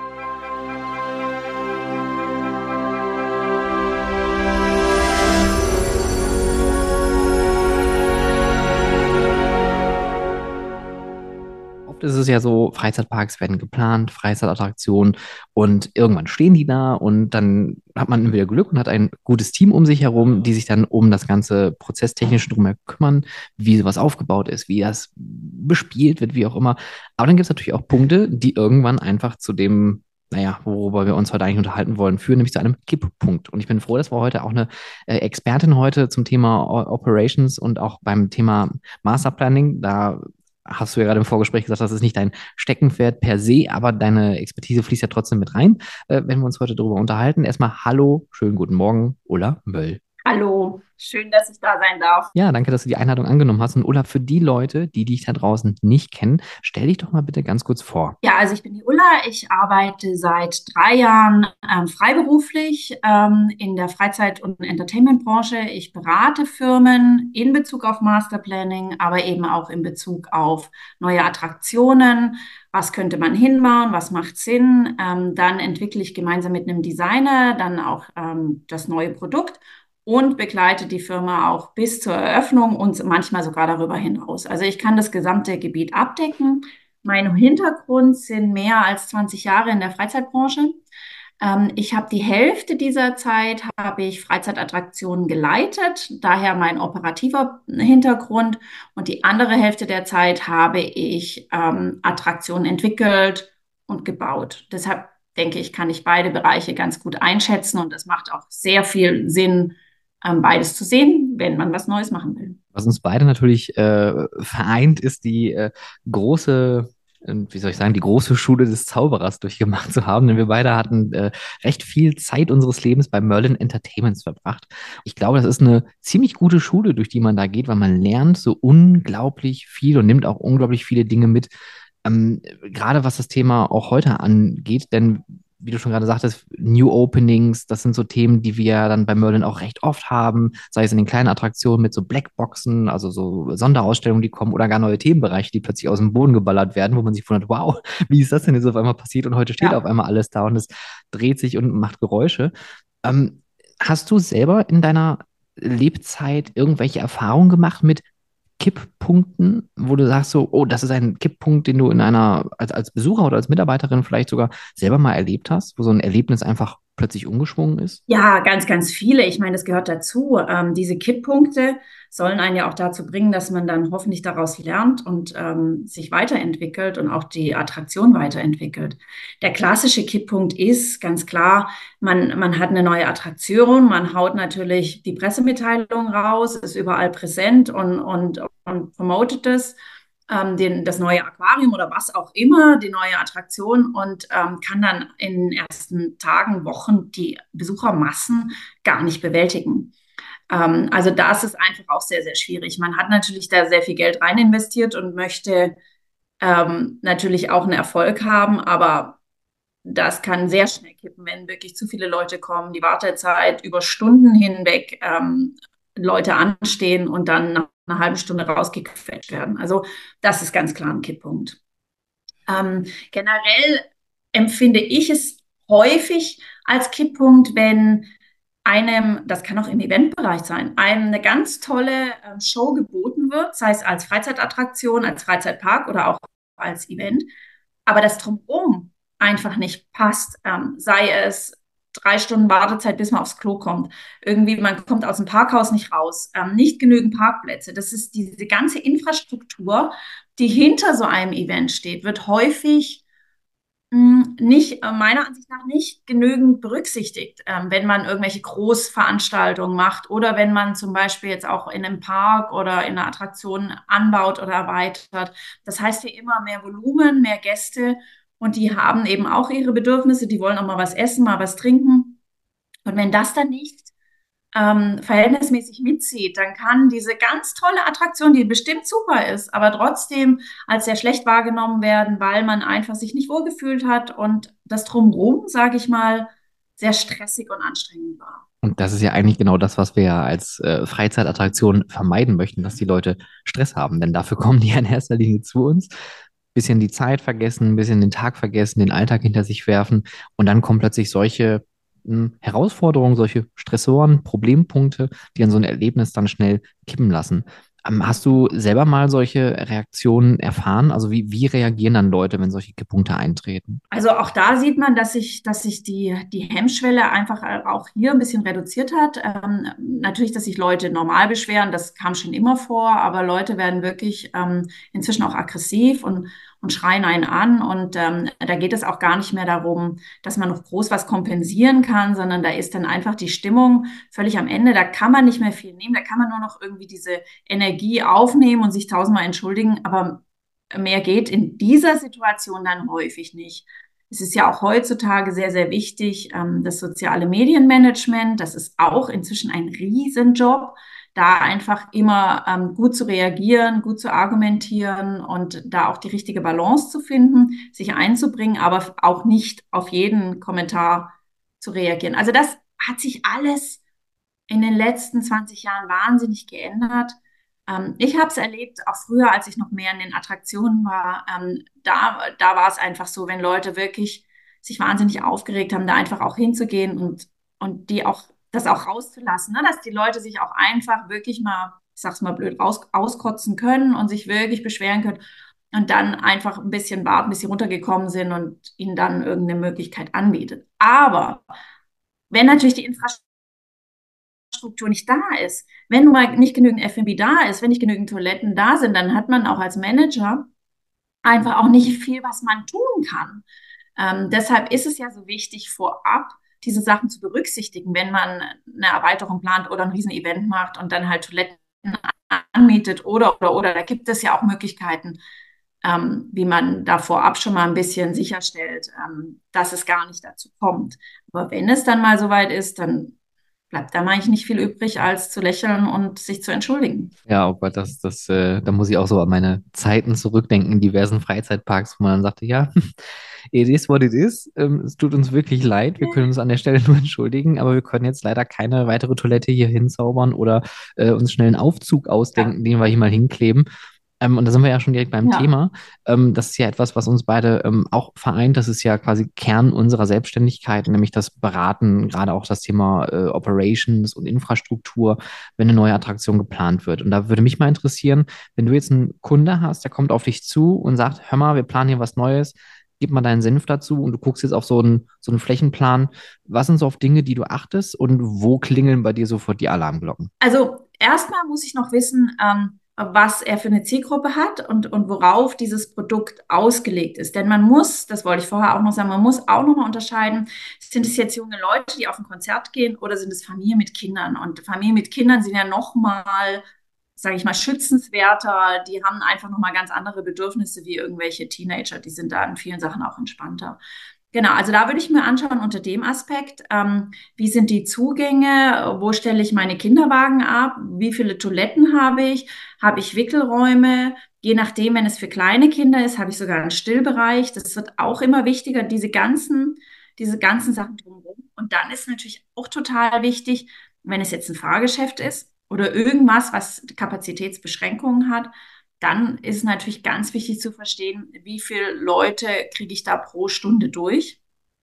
Speaker 1: Es ist ja so, Freizeitparks werden geplant, Freizeitattraktionen und irgendwann stehen die da und dann hat man entweder Glück und hat ein gutes Team um sich herum, die sich dann um das ganze Prozesstechnische drumherum kümmern, wie sowas aufgebaut ist, wie das bespielt wird, wie auch immer. Aber dann gibt es natürlich auch Punkte, die irgendwann einfach zu dem, naja, worüber wir uns heute eigentlich unterhalten wollen, führen, nämlich zu einem Kipppunkt. Und ich bin froh, dass wir heute auch eine äh, Expertin heute zum Thema O- Operations und auch beim Thema Masterplanning, da hast du ja gerade im Vorgespräch gesagt, das ist nicht dein Steckenpferd per se, aber deine Expertise fließt ja trotzdem mit rein, äh, wenn wir uns heute darüber unterhalten. Erstmal hallo, schönen guten Morgen, Ulla Möll.
Speaker 3: Hallo, schön, dass ich da sein darf.
Speaker 1: Ja, danke, dass du die Einladung angenommen hast. Und Ulla, für die Leute, die dich da draußen nicht kennen, stell dich doch mal bitte ganz kurz vor.
Speaker 3: Ja, also ich bin die Ulla. Ich arbeite seit drei Jahren ähm, freiberuflich ähm, in der Freizeit- und Entertainment-Branche. Ich berate Firmen in Bezug auf Masterplanning, aber eben auch in Bezug auf neue Attraktionen. Was könnte man hinbauen? Was macht Sinn? Ähm, dann entwickle ich gemeinsam mit einem Designer dann auch ähm, das neue Produkt und begleite die Firma auch bis zur Eröffnung und manchmal sogar darüber hinaus. Also ich kann das gesamte Gebiet abdecken. Mein Hintergrund sind mehr als zwanzig Jahre in der Freizeitbranche. Ähm, ich habe die Hälfte dieser Zeit habe ich Freizeitattraktionen geleitet, daher mein operativer Hintergrund. Und die andere Hälfte der Zeit habe ich ähm, Attraktionen entwickelt und gebaut. Deshalb denke ich, kann ich beide Bereiche ganz gut einschätzen und es macht auch sehr viel Sinn, ähm, beides zu sehen, wenn man was Neues machen will.
Speaker 1: Was uns beide natürlich äh, vereint, ist die äh, große, äh, wie soll ich sagen, die große Schule des Zauberers durchgemacht zu haben, denn wir beide hatten äh, recht viel Zeit unseres Lebens bei Merlin Entertainments verbracht. Ich glaube, das ist eine ziemlich gute Schule, durch die man da geht, weil man lernt so unglaublich viel und nimmt auch unglaublich viele Dinge mit, ähm, gerade was das Thema auch heute angeht, denn wie du schon gerade sagtest, New Openings, das sind so Themen, die wir dann bei Merlin auch recht oft haben, sei es in den kleinen Attraktionen mit so Blackboxen, also so Sonderausstellungen, die kommen, oder gar neue Themenbereiche, die plötzlich aus dem Boden geballert werden, wo man sich wundert, wow, wie ist das denn jetzt auf einmal passiert und heute steht auf
Speaker 3: Ja.
Speaker 1: einmal alles da und es dreht sich und macht Geräusche. Ähm, hast du selber in deiner Lebzeit irgendwelche Erfahrungen gemacht mit Kipppunkten, wo du sagst so, oh, das ist ein Kipppunkt, den du in einer, als, als Besucher oder als Mitarbeiterin vielleicht sogar selber mal erlebt hast, wo so ein Erlebnis einfach plötzlich umgeschwungen ist?
Speaker 3: Ja, ganz, ganz viele. Ich meine, das gehört dazu. Ähm, diese Kipppunkte sollen einen ja auch dazu bringen, dass man dann hoffentlich daraus lernt und ähm, sich weiterentwickelt und auch die Attraktion weiterentwickelt. Der klassische Kipppunkt ist ganz klar, man, man hat eine neue Attraktion, man haut natürlich die Pressemitteilung raus, ist überall präsent und, und, und promotet es ähm, den, das neue Aquarium oder was auch immer, die neue Attraktion und ähm, kann dann in den ersten Tagen, Wochen die Besuchermassen gar nicht bewältigen. Ähm, also das ist einfach auch sehr, sehr schwierig. Man hat natürlich da sehr viel Geld rein investiert und möchte ähm, natürlich auch einen Erfolg haben, aber das kann sehr schnell kippen, wenn wirklich zu viele Leute kommen, die Wartezeit über Stunden hinweg ähm, Leute anstehen und dann nach einer halben Stunde rausgequetscht werden. Also das ist ganz klar ein Kipppunkt. Ähm, generell empfinde ich es häufig als Kipppunkt, wenn einem, das kann auch im Eventbereich sein, einem eine ganz tolle ähm, Show geboten wird, sei es als Freizeitattraktion, als Freizeitpark oder auch als Event, aber das Drumherum einfach nicht passt, ähm, sei es drei Stunden Wartezeit, bis man aufs Klo kommt. Irgendwie, man kommt aus dem Parkhaus nicht raus. Ähm, nicht genügend Parkplätze. Das ist diese ganze Infrastruktur, die hinter so einem Event steht, wird häufig mh, nicht, äh, meiner Ansicht nach nicht genügend berücksichtigt, ähm, wenn man irgendwelche Großveranstaltungen macht oder wenn man zum Beispiel jetzt auch in einem Park oder in einer Attraktion anbaut oder erweitert. Das heißt hier immer mehr Volumen, mehr Gäste und die haben eben auch ihre Bedürfnisse, die wollen auch mal was essen, mal was trinken. Und wenn das dann nicht ähm, verhältnismäßig mitzieht, dann kann diese ganz tolle Attraktion, die bestimmt super ist, aber trotzdem als sehr schlecht wahrgenommen werden, weil man einfach sich nicht wohlgefühlt hat und das Drumherum, sage ich mal, sehr stressig und anstrengend war.
Speaker 1: Und das ist ja eigentlich genau das, was wir ja als äh, Freizeitattraktion vermeiden möchten, dass die Leute Stress haben. Denn dafür kommen die ja in erster Linie zu uns, bisschen die Zeit vergessen, ein bisschen den Tag vergessen, den Alltag hinter sich werfen und dann kommen plötzlich solche mh, Herausforderungen, solche Stressoren, Problempunkte, die an so ein Erlebnis dann schnell kippen lassen. Ähm, hast du selber mal solche Reaktionen erfahren? Also wie, wie reagieren dann Leute, wenn solche Kipppunkte eintreten?
Speaker 3: Also auch da sieht man, dass sich, dass sich die, die Hemmschwelle einfach auch hier ein bisschen reduziert hat. Ähm, natürlich, dass sich Leute normal beschweren, das kam schon immer vor, aber Leute werden wirklich ähm, inzwischen auch aggressiv und, und schreien einen an. Und ähm, da geht es auch gar nicht mehr darum, dass man noch groß was kompensieren kann, sondern da ist dann einfach die Stimmung völlig am Ende. Da kann man nicht mehr viel nehmen, da kann man nur noch irgendwie diese Energie aufnehmen und sich tausendmal entschuldigen, aber mehr geht in dieser Situation dann häufig nicht. Es ist ja auch heutzutage sehr, sehr wichtig, ähm, das soziale Medienmanagement. Das ist auch inzwischen ein Riesenjob, da einfach immer ähm, gut zu reagieren, gut zu argumentieren und da auch die richtige Balance zu finden, sich einzubringen, aber auch nicht auf jeden Kommentar zu reagieren. Also das hat sich alles in den letzten zwanzig Jahren wahnsinnig geändert. Ähm, ich habe es erlebt, auch früher, als ich noch mehr in den Attraktionen war. Ähm, da, da war es einfach so, wenn Leute wirklich sich wahnsinnig aufgeregt haben, da einfach auch hinzugehen und, und die auch, das auch rauszulassen, ne? Dass die Leute sich auch einfach wirklich mal, ich sag's mal blöd, raus, auskotzen können und sich wirklich beschweren können und dann einfach ein bisschen warten, bis sie runtergekommen sind und ihnen dann irgendeine Möglichkeit anbietet. Aber wenn natürlich die Infrastruktur Struktur nicht da ist, wenn nun mal nicht genügend F und B da ist, wenn nicht genügend Toiletten da sind, dann hat man auch als Manager einfach auch nicht viel, was man tun kann. Ähm, deshalb ist es ja so wichtig, vorab diese Sachen zu berücksichtigen, wenn man eine Erweiterung plant oder ein Riesenevent macht und dann halt Toiletten anmietet oder, oder, oder. Da gibt es ja auch Möglichkeiten, ähm, wie man da vorab schon mal ein bisschen sicherstellt, ähm, dass es gar nicht dazu kommt. Aber wenn es dann mal soweit ist, dann bleibt da eigentlich nicht viel übrig, als zu lächeln und sich zu entschuldigen.
Speaker 1: Ja, oh Gott, das, das, äh, da muss ich auch so an meine Zeiten zurückdenken in diversen Freizeitparks, wo man dann sagte, ja, it is what it is. Ähm, es tut uns wirklich leid. Wir können uns an der Stelle nur entschuldigen, aber wir können jetzt leider keine weitere Toilette hier hinzaubern oder äh, uns schnell einen Aufzug
Speaker 3: Ja,
Speaker 1: ausdenken, den wir hier mal hinkleben. Ähm, und da sind wir ja schon direkt beim
Speaker 3: ja.
Speaker 1: Thema. Ähm, das ist ja etwas, was uns beide ähm, auch vereint. Das ist ja quasi Kern unserer Selbstständigkeit, nämlich das Beraten, gerade auch das Thema äh, Operations und Infrastruktur, wenn eine neue Attraktion geplant wird. Und da würde mich mal interessieren, wenn du jetzt einen Kunde hast, der kommt auf dich zu und sagt, hör mal, wir planen hier was Neues, gib mal deinen Senf dazu und du guckst jetzt auf so einen, so einen Flächenplan. Was sind so auf Dinge, die du achtest und wo klingeln bei dir sofort die Alarmglocken?
Speaker 3: Also erstmal muss ich noch wissen, ähm, was er für eine Zielgruppe hat und, und worauf dieses Produkt ausgelegt ist. Denn man muss, das wollte ich vorher auch noch sagen, man muss auch noch mal unterscheiden, sind es jetzt junge Leute, die auf ein Konzert gehen oder sind es Familien mit Kindern? Und Familien mit Kindern sind ja noch mal, sage ich mal, schützenswerter. Die haben einfach noch mal ganz andere Bedürfnisse wie irgendwelche Teenager. Die sind da in vielen Sachen auch entspannter. Genau, also da würde ich mir anschauen unter dem Aspekt, ähm, wie sind die Zugänge, wo stelle ich meine Kinderwagen ab, wie viele Toiletten habe ich, habe ich Wickelräume, je nachdem, wenn es für kleine Kinder ist, habe ich sogar einen Stillbereich. Das wird auch immer wichtiger, diese ganzen, diese ganzen Sachen drumherum. Und dann ist natürlich auch total wichtig, wenn es jetzt ein Fahrgeschäft ist oder irgendwas, was Kapazitätsbeschränkungen hat, dann ist natürlich ganz wichtig zu verstehen, wie viele Leute kriege ich da pro Stunde durch,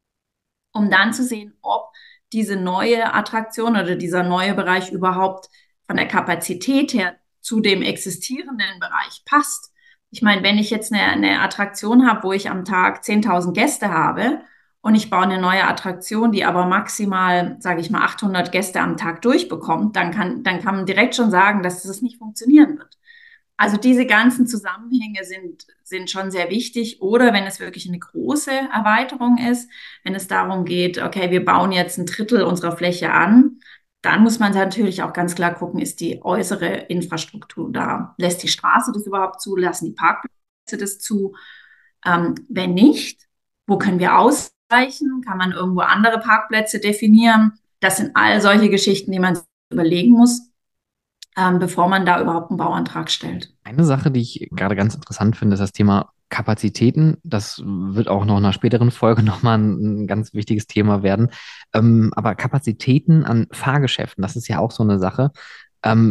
Speaker 3: um dann zu sehen, ob diese neue Attraktion oder dieser neue Bereich überhaupt von der Kapazität her zu dem existierenden Bereich passt. Ich meine, wenn ich jetzt eine, eine Attraktion habe, wo ich am Tag zehntausend Gäste habe und ich baue eine neue Attraktion, die aber maximal, sage ich mal, achthundert Gäste am Tag durchbekommt, dann kann, dann kann man direkt schon sagen, dass das nicht funktionieren wird. Also diese ganzen Zusammenhänge sind, sind schon sehr wichtig. Oder wenn es wirklich eine große Erweiterung ist, wenn es darum geht, okay, wir bauen jetzt ein Drittel unserer Fläche an, dann muss man natürlich auch ganz klar gucken, ist die äußere Infrastruktur da? Lässt die Straße das überhaupt zu? Lassen die Parkplätze das zu? Ähm, wenn nicht, wo können wir ausweichen? Kann man irgendwo andere Parkplätze definieren? Das sind all solche Geschichten, die man sich überlegen muss, ähm, bevor man da überhaupt einen Bauantrag stellt.
Speaker 1: Eine Sache, die ich gerade ganz interessant finde, ist das Thema Kapazitäten. Das wird auch noch in einer späteren Folge nochmal ein, ein ganz wichtiges Thema werden. Ähm, aber Kapazitäten an Fahrgeschäften, das ist ja auch so eine Sache. Ähm,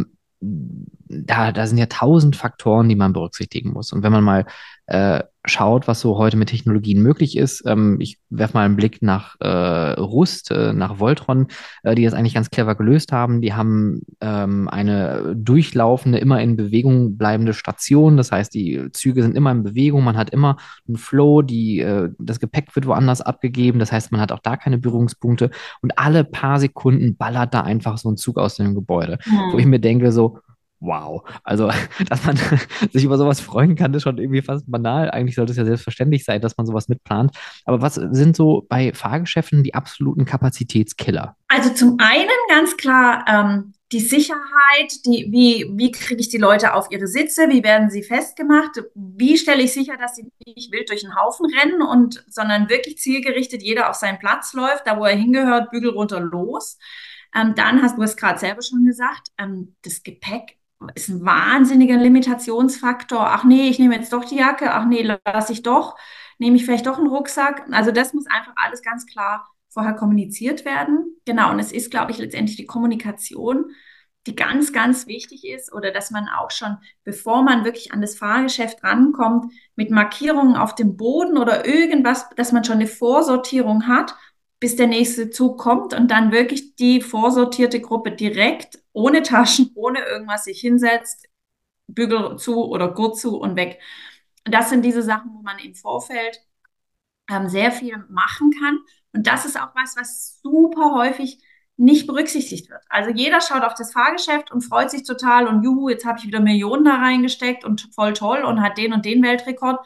Speaker 1: da, da sind ja tausend Faktoren, die man berücksichtigen muss. Und wenn man mal äh, schaut, was so heute mit Technologien möglich ist, ähm, ich werfe mal einen Blick nach äh, Rust, äh, nach Voltron, äh, die das eigentlich ganz clever gelöst haben. Die haben ähm, eine durchlaufende, immer in Bewegung bleibende Station. Das heißt, die Züge sind immer in Bewegung, man hat immer einen Flow, die, äh, das Gepäck wird woanders abgegeben. Das heißt, man hat auch da keine Berührungspunkte. Und alle paar Sekunden ballert da einfach so ein Zug aus dem Gebäude, wo ich
Speaker 3: Hm.
Speaker 1: mir denke, so, wow. Also, dass man sich über sowas freuen kann, ist schon irgendwie fast banal. Eigentlich sollte es ja selbstverständlich sein, dass man sowas mitplant. Aber was sind so bei Fahrgeschäften die absoluten Kapazitätskiller?
Speaker 3: Also zum einen ganz klar ähm, die Sicherheit, die, wie, wie kriege ich die Leute auf ihre Sitze, wie werden sie festgemacht, wie stelle ich sicher, dass sie nicht wild durch den Haufen rennen und sondern wirklich zielgerichtet jeder auf seinen Platz läuft, da wo er hingehört, Bügel runter los. Ähm, dann hast du es gerade selber schon gesagt, ähm, das Gepäck ist ein wahnsinniger Limitationsfaktor. Ach nee, ich nehme jetzt doch die Jacke, ach nee, lasse ich doch, nehme ich vielleicht doch einen Rucksack. Also das muss einfach alles ganz klar vorher kommuniziert werden. Genau, und es ist, glaube ich, letztendlich die Kommunikation, die ganz, ganz wichtig ist oder dass man auch schon, bevor man wirklich an das Fahrgeschäft rankommt, mit Markierungen auf dem Boden oder irgendwas, dass man schon eine Vorsortierung hat, bis der nächste Zug kommt und dann wirklich die vorsortierte Gruppe direkt ohne Taschen, ohne irgendwas sich hinsetzt, Bügel zu oder Gurt zu und weg. Das sind diese Sachen, wo man im Vorfeld ähm, sehr viel machen kann. Und das ist auch was, was super häufig nicht berücksichtigt wird. Also jeder schaut auf das Fahrgeschäft und freut sich total und juhu, jetzt habe ich wieder Millionen da reingesteckt und voll toll und hat den und den Weltrekord.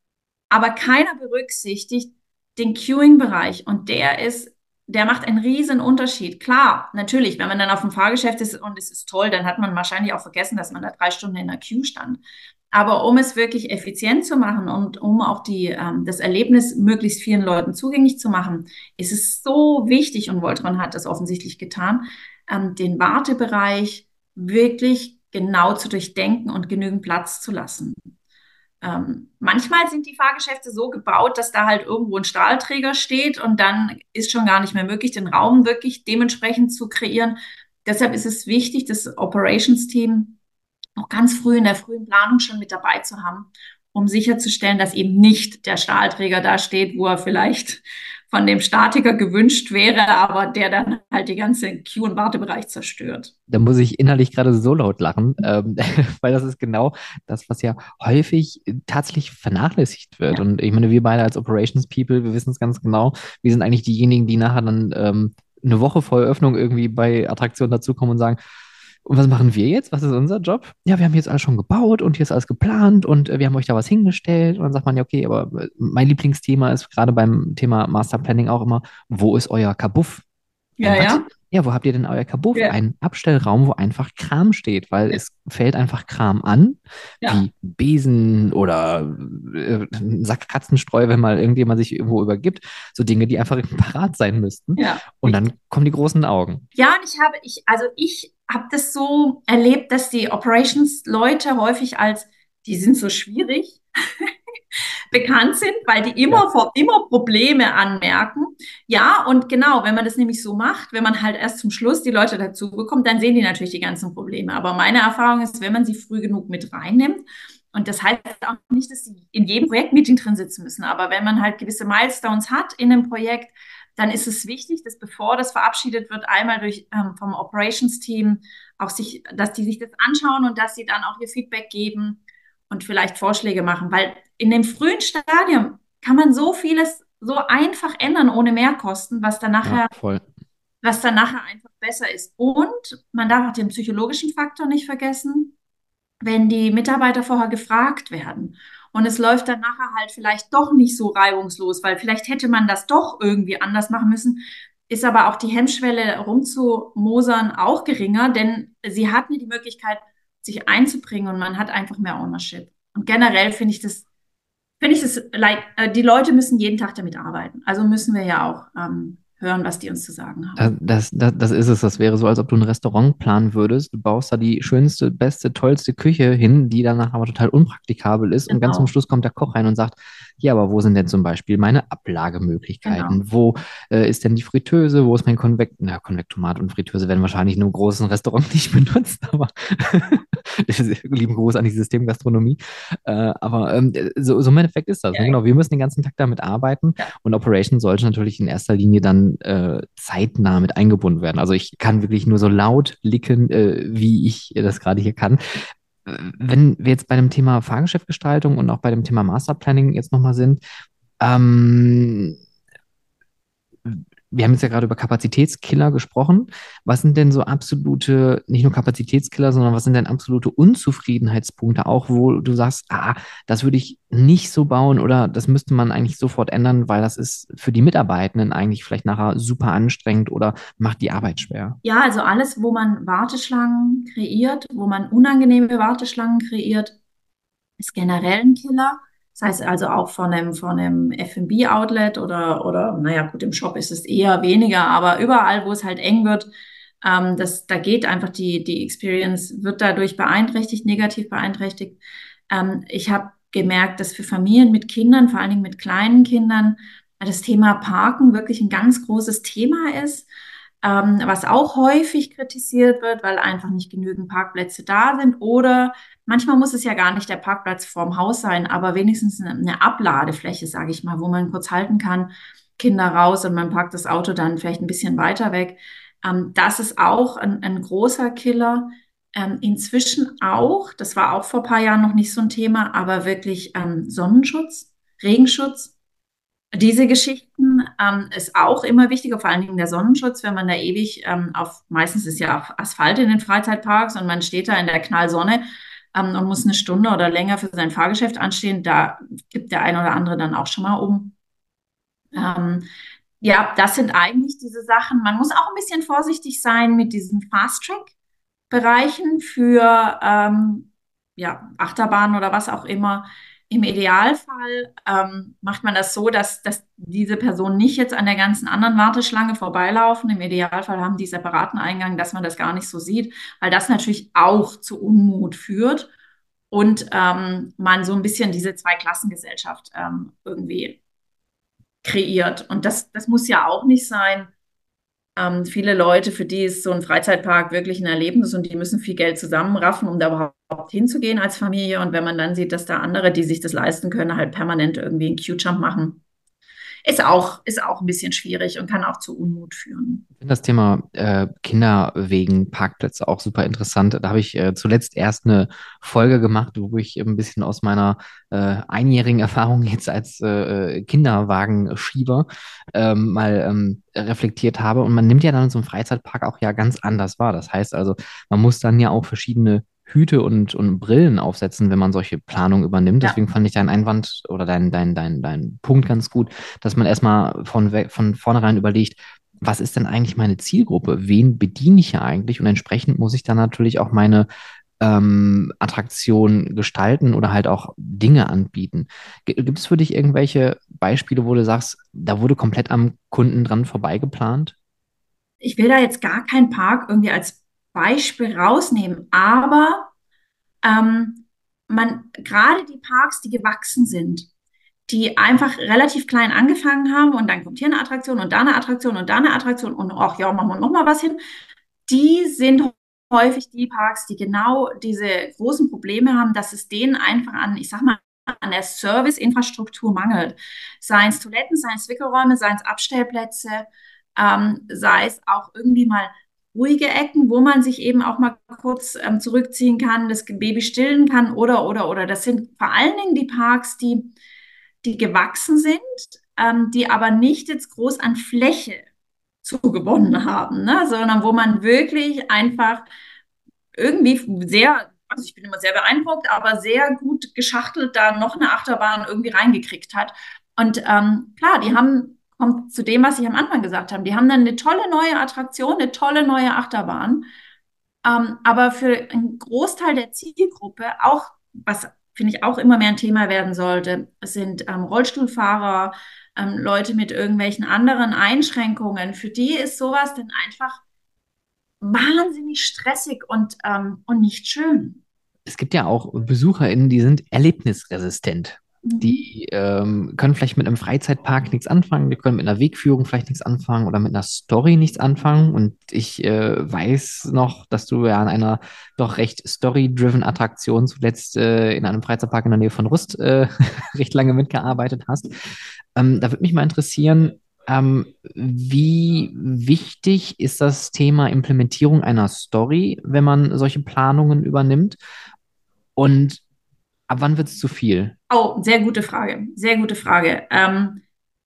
Speaker 3: Aber keiner berücksichtigt den Queuing-Bereich und der ist, der macht einen riesen Unterschied. Klar, natürlich, wenn man dann auf dem Fahrgeschäft ist und es ist toll, dann hat man wahrscheinlich auch vergessen, dass man da drei Stunden in der Queue stand. Aber um es wirklich effizient zu machen und um auch die, ähm, das Erlebnis möglichst vielen Leuten zugänglich zu machen, ist es so wichtig, und Voltron hat das offensichtlich getan, ähm, den Wartebereich wirklich genau zu durchdenken und genügend Platz zu lassen. Ähm, manchmal sind die Fahrgeschäfte so gebaut, dass da halt irgendwo ein Stahlträger steht und dann ist schon gar nicht mehr möglich, den Raum wirklich dementsprechend zu kreieren. Deshalb ist es wichtig, das Operations-Team auch ganz früh in der frühen Planung schon mit dabei zu haben, um sicherzustellen, dass eben nicht der Stahlträger da steht, wo er vielleicht von dem Statiker gewünscht wäre, aber der dann halt die ganze Queue- und Wartebereich zerstört.
Speaker 1: Da muss ich innerlich gerade so laut lachen, ähm, weil das ist genau das, was ja häufig tatsächlich vernachlässigt wird.
Speaker 3: Ja.
Speaker 1: Und ich meine, wir beide als Operations People, wir wissen es ganz genau, wir sind eigentlich diejenigen, die nachher dann ähm, eine Woche vor Eröffnung irgendwie bei Attraktionen dazukommen und sagen, und was machen wir jetzt? Was ist unser Job? Ja, wir haben jetzt alles schon gebaut und hier ist alles geplant und äh, wir haben euch da was hingestellt. Und dann sagt man, ja, okay, aber äh, mein Lieblingsthema ist gerade beim Thema Master Planning auch immer, wo ist euer Kabuff?
Speaker 3: Ja,
Speaker 1: Ein was?
Speaker 3: ja.
Speaker 1: Ja, wo habt ihr denn euer Kabuff?
Speaker 3: Ja,
Speaker 1: Ein Abstellraum, wo einfach Kram steht, weil es fällt einfach Kram an,
Speaker 3: ja.
Speaker 1: wie Besen oder äh, ein Sack Katzenstreu, wenn mal irgendjemand sich irgendwo übergibt. So Dinge, die einfach parat sein müssten.
Speaker 3: Ja.
Speaker 1: Und dann kommen die großen Augen.
Speaker 3: Ja, und ich habe, ich, also ich habe das so erlebt, dass die Operations-Leute häufig als, die sind so schwierig, bekannt sind, weil die
Speaker 1: Ja.
Speaker 3: immer vor, immer Probleme anmerken. Ja, und genau, wenn man das nämlich so macht, wenn man halt erst zum Schluss die Leute dazu bekommt, dann sehen die natürlich die ganzen Probleme. Aber meine Erfahrung ist, wenn man sie früh genug mit reinnimmt, und das heißt auch nicht, dass sie in jedem Projektmeeting drin sitzen müssen, aber wenn man halt gewisse Milestones hat in einem Projekt, dann ist es wichtig, dass bevor das verabschiedet wird, einmal durch ähm, vom Operations-Team auch sich, dass die sich das anschauen und dass sie dann auch ihr Feedback geben und vielleicht Vorschläge machen, weil in dem frühen Stadium kann man so vieles so einfach ändern ohne Mehrkosten, was dann
Speaker 1: Ja,
Speaker 3: nachher,
Speaker 1: voll.
Speaker 3: was dann nachher einfach besser ist. Und man darf auch den psychologischen Faktor nicht vergessen, wenn die Mitarbeiter vorher gefragt werden. Und es läuft dann nachher halt vielleicht doch nicht so reibungslos, weil vielleicht hätte man das doch irgendwie anders machen müssen, ist aber auch die Hemmschwelle rumzumosern auch geringer, denn sie hatten die Möglichkeit, sich einzubringen und man hat einfach mehr Ownership. Und generell finde ich das, finde ich das, like, äh, die Leute müssen jeden Tag damit arbeiten. Also müssen wir ja auch ähm, hören, was die uns zu sagen
Speaker 1: Da-
Speaker 3: haben.
Speaker 1: Das, das, das ist es. Das wäre so, als ob du ein Restaurant planen würdest. Du baust da die schönste, beste, tollste Küche hin, die danach aber total unpraktikabel ist. Und ganz zum
Speaker 3: Genau,
Speaker 1: Schluss kommt der Koch rein und sagt, ja, aber wo sind denn zum Beispiel meine
Speaker 3: genau.
Speaker 1: Ablagemöglichkeiten? Wo äh, ist denn die Fritteuse? Wo ist mein Konvekt? Na, Konvektomat und Fritteuse werden wahrscheinlich in einem großen Restaurant nicht benutzt, aber lieben Gruß an die Systemgastronomie. Äh, aber ähm, so, so im Endeffekt ist das.
Speaker 3: Ja,
Speaker 1: Ne? Genau, wir müssen den ganzen Tag damit arbeiten.
Speaker 3: ja.
Speaker 1: Und Operation sollte natürlich in erster Linie dann äh, zeitnah mit eingebunden werden. Also ich kann wirklich nur so laut licken, äh, wie ich das gerade hier kann. Äh, Wenn wir jetzt bei dem Thema Fahrgeschäftgestaltung und auch bei dem Thema Masterplanning jetzt nochmal sind, ähm, wir haben jetzt ja gerade über Kapazitätskiller gesprochen. Was sind denn so absolute, nicht nur Kapazitätskiller, sondern was sind denn absolute Unzufriedenheitspunkte auch, wo du sagst, ah, das würde ich nicht so bauen oder das müsste man eigentlich sofort ändern, weil das ist für die Mitarbeitenden eigentlich vielleicht nachher super anstrengend oder macht die Arbeit schwer.
Speaker 3: Ja, also alles, wo man Warteschlangen kreiert, wo man unangenehme Warteschlangen kreiert, ist generell ein Killer. Das heißt also auch von einem, von einem F und B-Outlet oder, oder, naja, gut, im Shop ist es eher weniger, aber überall, wo es halt eng wird, ähm, das, da geht einfach die, die Experience, wird dadurch beeinträchtigt, negativ beeinträchtigt. Ähm, ich habe gemerkt, dass für Familien mit Kindern, vor allen Dingen mit kleinen Kindern, das Thema Parken wirklich ein ganz großes Thema ist, ähm, was auch häufig kritisiert wird, weil einfach nicht genügend Parkplätze da sind oder manchmal muss es ja gar nicht der Parkplatz vorm Haus sein, aber wenigstens eine, eine Abladefläche, sage ich mal, wo man kurz halten kann, Kinder raus und man parkt das Auto dann vielleicht ein bisschen weiter weg. Ähm, das ist auch ein, ein großer Killer. Ähm, inzwischen auch, das war auch vor ein paar Jahren noch nicht so ein Thema, aber wirklich ähm, Sonnenschutz, Regenschutz. Diese Geschichten ähm, ist auch immer wichtiger, vor allen Dingen der Sonnenschutz, wenn man da ewig ähm, auf, meistens ist ja auf Asphalt in den Freizeitparks und man steht da in der Knallsonne ähm, und muss eine Stunde oder länger für sein Fahrgeschäft anstehen, da gibt der ein oder andere dann auch schon mal um. Ähm, ja, das sind eigentlich diese Sachen. Man muss auch ein bisschen vorsichtig sein mit diesen Fast-Track-Bereichen für ähm, ja, Achterbahnen oder was auch immer. Im Idealfall ähm, macht man das so, dass, dass diese Personen nicht jetzt an der ganzen anderen Warteschlange vorbeilaufen. Im Idealfall haben die separaten Eingang, dass man das gar nicht so sieht, weil das natürlich auch zu Unmut führt und ähm, man so ein bisschen diese Zweiklassengesellschaft ähm, irgendwie kreiert. Und das, das muss ja auch nicht sein. Ähm, viele Leute, für die ist so ein Freizeitpark wirklich ein Erlebnis und die müssen viel Geld zusammenraffen, um da überhaupt hinzugehen als Familie. Und wenn man dann sieht, dass da andere, die sich das leisten können, halt permanent irgendwie einen Q-Jump machen, ist auch, ist auch ein bisschen schwierig und kann auch zu Unmut führen.
Speaker 1: Ich finde das Thema äh, Kinderwegen, Parkplätze auch super interessant. Da habe ich äh, zuletzt erst eine Folge gemacht, wo ich ein bisschen aus meiner äh, einjährigen Erfahrung jetzt als äh, Kinderwagenschieber ähm, mal ähm, reflektiert habe. Und man nimmt ja dann so einen Freizeitpark auch ja ganz anders wahr. Das heißt also, man muss dann ja auch verschiedene Hüte und, und Brillen aufsetzen, wenn man solche Planungen übernimmt.
Speaker 3: Ja.
Speaker 1: Deswegen fand ich deinen Einwand oder deinen dein, dein, dein Punkt ganz gut, dass man erstmal von, we- von vornherein überlegt, was ist denn eigentlich meine Zielgruppe? Wen bediene ich ja eigentlich? Und entsprechend muss ich dann natürlich auch meine ähm, Attraktion gestalten oder halt auch Dinge anbieten. G- Gibt es für dich irgendwelche Beispiele, wo du sagst, da wurde komplett am Kunden dran vorbeigeplant?
Speaker 3: Ich will da jetzt gar keinen Park irgendwie als Beispiel rausnehmen, aber ähm, man, gerade die Parks, die gewachsen sind, die einfach relativ klein angefangen haben und dann kommt hier eine Attraktion und da eine Attraktion und da eine Attraktion und ach ja, machen wir noch mal was hin. Die sind häufig die Parks, die genau diese großen Probleme haben, dass es denen einfach an, ich sag mal, an der Serviceinfrastruktur mangelt. Seien es Toiletten, seien es Wickelräume, seien es Abstellplätze, ähm, sei es auch irgendwie mal ruhige Ecken, wo man sich eben auch mal kurz ähm, zurückziehen kann, das Baby stillen kann oder, oder, oder. Das sind vor allen Dingen die Parks, die, die gewachsen sind, ähm, die aber nicht jetzt groß an Fläche zugewonnen haben, ne? Sondern wo man wirklich einfach irgendwie sehr, also ich bin immer sehr beeindruckt, aber sehr gut geschachtelt da noch eine Achterbahn irgendwie reingekriegt hat. Und ähm, klar, die haben, kommt zu dem, was ich am Anfang gesagt habe, die haben dann eine tolle neue Attraktion, eine tolle neue Achterbahn. Ähm, aber für einen Großteil der Zielgruppe, auch, was finde ich auch immer mehr ein Thema werden sollte, es sind ähm, Rollstuhlfahrer, ähm, Leute mit irgendwelchen anderen Einschränkungen, für die ist sowas dann einfach wahnsinnig stressig und, ähm, und nicht schön.
Speaker 1: Es gibt ja auch BesucherInnen, die sind erlebnisresistent.
Speaker 3: Mhm.
Speaker 1: Die ähm, können vielleicht mit einem Freizeitpark nichts anfangen, die können mit einer Wegführung vielleicht nichts anfangen oder mit einer Story nichts anfangen. Und ich äh, weiß noch, dass du ja an einer doch recht story-driven Attraktion zuletzt äh, in einem Freizeitpark in der Nähe von Rust äh, recht lange mitgearbeitet hast. Ähm, da würde mich mal interessieren, ähm, wie wichtig ist das Thema Implementierung einer Story, wenn man solche Planungen übernimmt? Und ab wann wird es zu viel?
Speaker 3: Oh, sehr gute Frage. Sehr gute Frage. Ähm,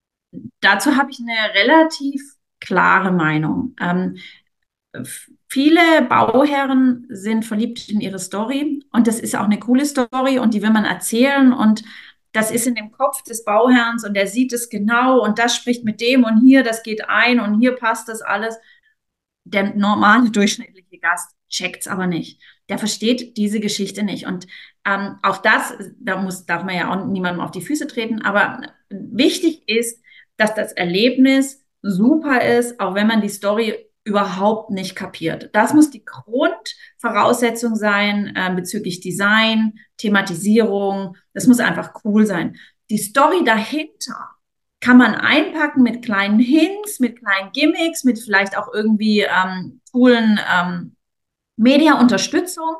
Speaker 3: dazu habe ich eine relativ klare Meinung. Ähm, f- viele Bauherren sind verliebt in ihre Story und das ist auch eine coole Story und die will man erzählen und das ist in dem Kopf des Bauherrns und der sieht es genau und das spricht mit dem und hier, das geht ein und hier passt das alles. Der normale durchschnittliche Gast checkt's aber nicht. Der versteht diese Geschichte nicht. Und ähm, auch das, da muss, darf man ja auch niemandem auf die Füße treten, aber wichtig ist, dass das Erlebnis super ist, auch wenn man die Story überhaupt nicht kapiert. Das muss die Grundvoraussetzung sein äh, bezüglich Design, Thematisierung. Das muss einfach cool sein. Die Story dahinter kann man einpacken mit kleinen Hints, mit kleinen Gimmicks, mit vielleicht auch irgendwie ähm, coolen ähm, Media-Unterstützung.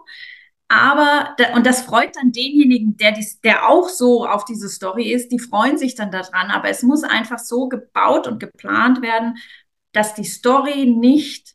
Speaker 3: Aber, da, und das freut dann denjenigen, der, dies, der auch so auf diese Story ist, die freuen sich dann daran. Aber es muss einfach so gebaut und geplant werden, dass die Story nicht,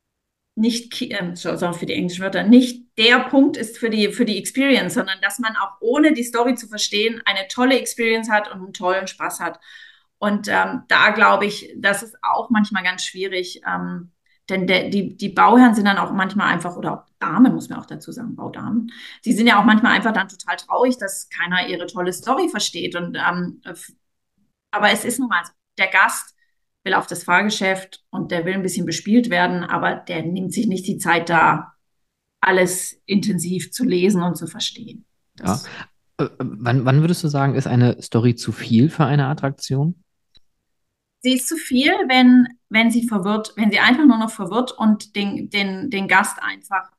Speaker 3: nicht äh, sorry für die englischen Wörter, nicht der Punkt ist für die, für die Experience, sondern dass man auch ohne die Story zu verstehen eine tolle Experience hat und einen tollen Spaß hat. Und ähm, da glaube ich, das ist auch manchmal ganz schwierig, ähm, denn der, die, die Bauherren sind dann auch manchmal einfach, oder auch Damen, muss man auch dazu sagen, Baudamen, die sind ja auch manchmal einfach dann total traurig, dass keiner ihre tolle Story versteht. Und, ähm, aber es ist nun mal so, der Gast will auf das Fahrgeschäft und der will ein bisschen bespielt werden, aber der nimmt sich nicht die Zeit da, alles intensiv zu lesen und zu verstehen.
Speaker 1: Ja.
Speaker 3: Das
Speaker 1: Äh, wann, wann würdest du sagen, ist eine Story zu viel für eine Attraktion?
Speaker 3: sie ist zu viel, wenn, wenn sie verwirrt, wenn sie einfach nur noch verwirrt und den, den, den Gast einfach,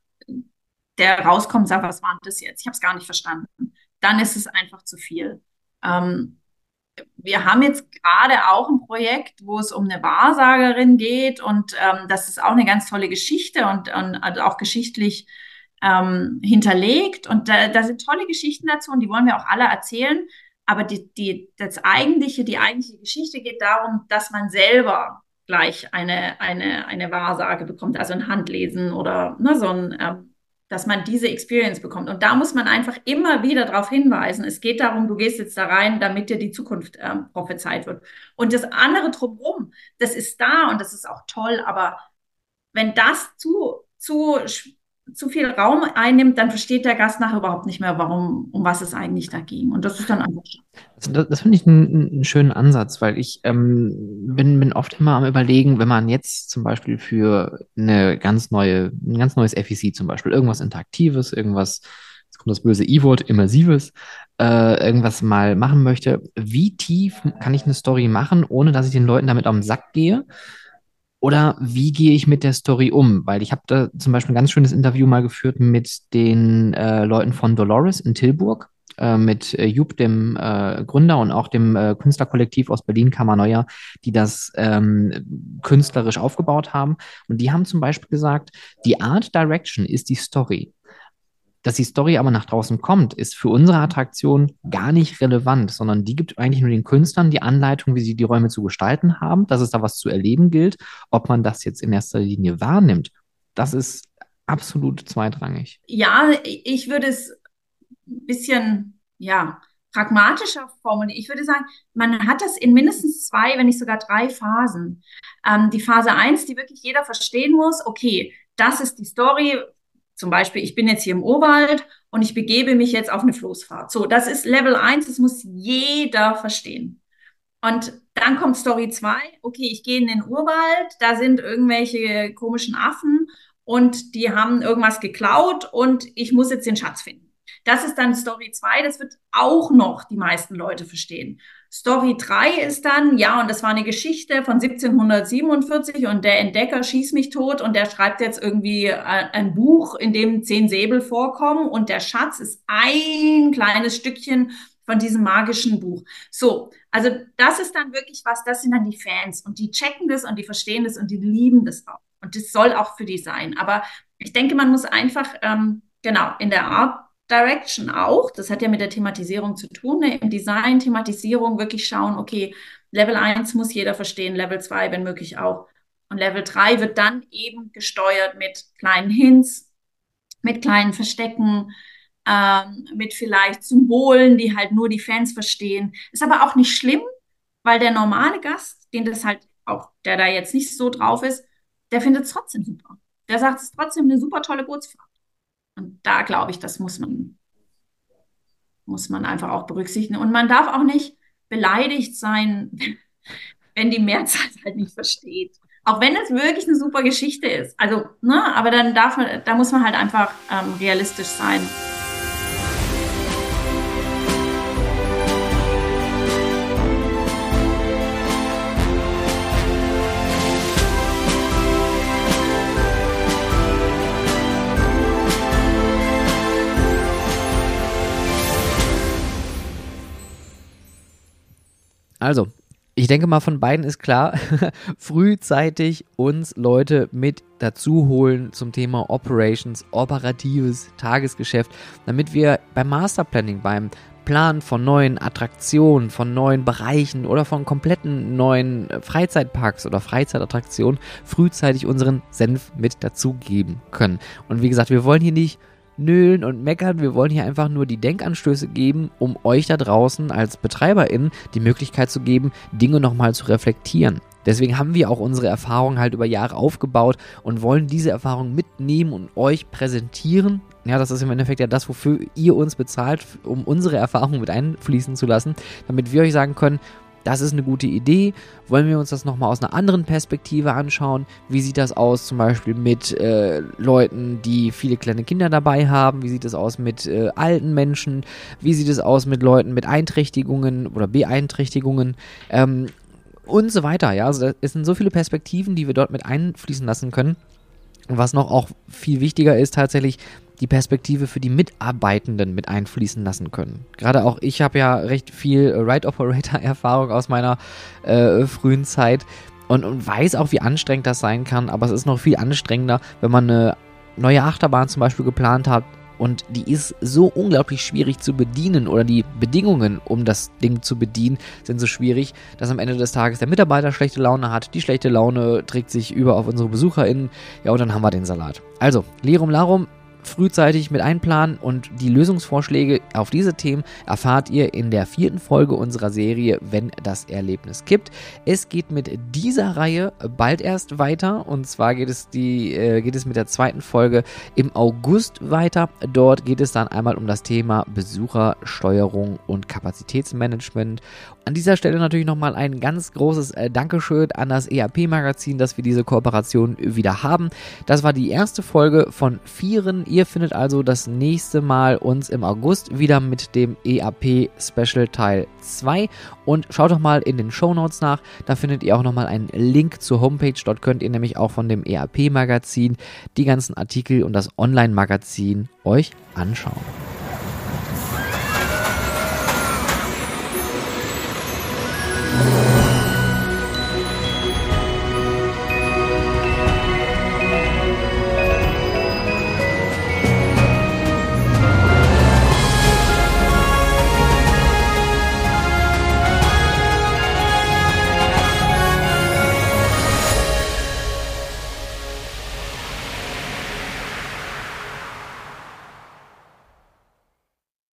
Speaker 3: der rauskommt, sagt, was war denn das jetzt? Ich habe es gar nicht verstanden. Dann ist es einfach zu viel. Ähm, wir haben jetzt gerade auch ein Projekt, wo es um eine Wahrsagerin geht und ähm, das ist auch eine ganz tolle Geschichte und, und also auch geschichtlich ähm, hinterlegt und da, da sind tolle Geschichten dazu und die wollen wir auch alle erzählen. Aber die, die, das eigentliche, die eigentliche Geschichte geht darum, dass man selber gleich eine, eine, eine Wahrsage bekommt, also ein Handlesen oder ne, so ein, ähm, dass man diese Experience bekommt. Und da muss man einfach immer wieder darauf hinweisen. Es geht darum, du gehst jetzt da rein, damit dir die Zukunft ähm, prophezeit wird. Und das andere drumherum, das ist da und das ist auch toll, aber wenn das zu, zu, zu viel Raum einnimmt, dann versteht der Gast nachher überhaupt nicht mehr, warum, um was es eigentlich da ging. Und das ist dann einfach schade.
Speaker 1: Also das, das finde ich einen, einen schönen Ansatz, weil ich ähm, bin, bin oft immer am Überlegen, wenn man jetzt zum Beispiel für eine ganz neue, ein ganz neues F E C zum Beispiel, irgendwas Interaktives, irgendwas, jetzt kommt das böse I-Wort, Immersives, äh, irgendwas mal machen möchte, wie tief kann ich eine Story machen, ohne dass ich den Leuten damit auf den Sack gehe? Oder wie gehe ich mit der Story um? Weil ich habe da zum Beispiel ein ganz schönes Interview mal geführt mit den äh, Leuten von Dolores in Tilburg, äh, mit äh, Jupp, dem äh, Gründer und auch dem äh, Künstlerkollektiv aus Berlin, Kammer die das ähm, künstlerisch aufgebaut haben. Und die haben zum Beispiel gesagt, die Art Direction ist die Story. Dass die Story aber nach draußen kommt, ist für unsere Attraktion gar nicht relevant, sondern die gibt eigentlich nur den Künstlern die Anleitung, wie sie die Räume zu gestalten haben, dass es da was zu erleben gilt. Ob man das jetzt in erster Linie wahrnimmt, das ist absolut zweitrangig.
Speaker 3: Ja, ich würde es ein bisschen, ja, pragmatischer formulieren. Ich würde sagen, man hat das in mindestens zwei, wenn nicht sogar drei Phasen. Ähm, die Phase eins, die wirklich jeder verstehen muss, okay, das ist die Story. Zum Beispiel, ich bin jetzt hier im Urwald und ich begebe mich jetzt auf eine Floßfahrt. So, das ist Level eins, das muss jeder verstehen. Und dann kommt Story zwei, okay, ich gehe in den Urwald, da sind irgendwelche komischen Affen und die haben irgendwas geklaut und ich muss jetzt den Schatz finden. Das ist dann Story zwei, das wird auch noch die meisten Leute verstehen. Story drei ist dann, ja, und das war eine Geschichte von siebzehnhundertsiebenundvierzig und der Entdecker schießt mich tot und der schreibt jetzt irgendwie ein Buch, in dem zehn Säbel vorkommen und der Schatz ist ein kleines Stückchen von diesem magischen Buch. So, also das ist dann wirklich was, das sind dann die Fans und die checken das und die verstehen das und die lieben das auch. Und das soll auch für die sein. Aber ich denke, man muss einfach, ähm, genau, in der Art Direction auch, das hat ja mit der Thematisierung zu tun, ne? Im Design, Thematisierung wirklich schauen, okay, Level eins muss jeder verstehen, Level zwei, wenn möglich auch. Und Level drei wird dann eben gesteuert mit kleinen Hints, mit kleinen Verstecken, ähm, mit vielleicht Symbolen, die halt nur die Fans verstehen. Ist aber auch nicht schlimm, weil der normale Gast, den das halt auch, der da jetzt nicht so drauf ist, der findet es trotzdem super. Der sagt, es ist trotzdem eine super tolle Bootsfahrt. Und da glaube ich, das muss man, muss man einfach auch berücksichtigen. Und man darf auch nicht beleidigt sein, wenn die Mehrzahl es halt nicht versteht. Auch wenn es wirklich eine super Geschichte ist. Also, ne, aber dann darf man, da muss man halt einfach ähm, realistisch sein.
Speaker 1: Also, ich denke mal, von beiden ist klar, frühzeitig uns Leute mit dazu holen zum Thema Operations, operatives Tagesgeschäft, damit wir beim Masterplanning, beim Plan von neuen Attraktionen, von neuen Bereichen oder von kompletten neuen Freizeitparks oder Freizeitattraktionen frühzeitig unseren Senf mit dazugeben können. Und wie gesagt, wir wollen hier nicht nölen und meckern, wir wollen hier einfach nur die Denkanstöße geben, um euch da draußen als BetreiberInnen die Möglichkeit zu geben, Dinge nochmal zu reflektieren. Deswegen haben wir auch unsere Erfahrungen halt über Jahre aufgebaut und wollen diese Erfahrungen mitnehmen und euch präsentieren. Ja, das ist im Endeffekt ja das, wofür ihr uns bezahlt, um unsere Erfahrungen mit einfließen zu lassen, damit wir euch sagen können, das ist eine gute Idee. Wollen wir uns das nochmal aus einer anderen Perspektive anschauen? Wie sieht das aus zum Beispiel mit äh, Leuten, die viele kleine Kinder dabei haben? Wie sieht es aus mit äh, alten Menschen? Wie sieht es aus mit Leuten mit Einträchtigungen oder Beeinträchtigungen? Ähm, und so weiter. Ja, also es sind so viele Perspektiven, die wir dort mit einfließen lassen können. Und was noch auch viel wichtiger ist, tatsächlich die Perspektive für die Mitarbeitenden mit einfließen lassen können. Gerade auch ich habe ja recht viel Ride-Operator-Erfahrung aus meiner äh, frühen Zeit und, und weiß auch, wie anstrengend das sein kann, aber es ist noch viel anstrengender, wenn man eine neue Achterbahn zum Beispiel geplant hat und die ist so unglaublich schwierig zu bedienen oder die Bedingungen, um das Ding zu bedienen, sind so schwierig, dass am Ende des Tages der Mitarbeiter schlechte Laune hat, die schlechte Laune trägt sich über auf unsere BesucherInnen, ja, und dann haben wir den Salat. Also, Lirum Larum, frühzeitig mit einplanen und die Lösungsvorschläge auf diese Themen erfahrt ihr in der vierten Folge unserer Serie, wenn das Erlebnis kippt. Es geht mit dieser Reihe bald erst weiter und zwar geht es, die, äh, geht es mit der zweiten Folge im August weiter. Dort geht es dann einmal um das Thema Besuchersteuerung und Kapazitätsmanagement. An dieser Stelle natürlich nochmal ein ganz großes äh, Dankeschön an das E A P-Magazin, dass wir diese Kooperation wieder haben. Das war die erste Folge von vieren. Ihr findet also das nächste Mal uns im August wieder mit dem E A P Special Teil zwei und schaut doch mal in den Shownotes nach, da findet ihr auch nochmal einen Link zur Homepage, dort könnt ihr nämlich auch von dem E A P-Magazin die ganzen Artikel und das Online-Magazin euch anschauen.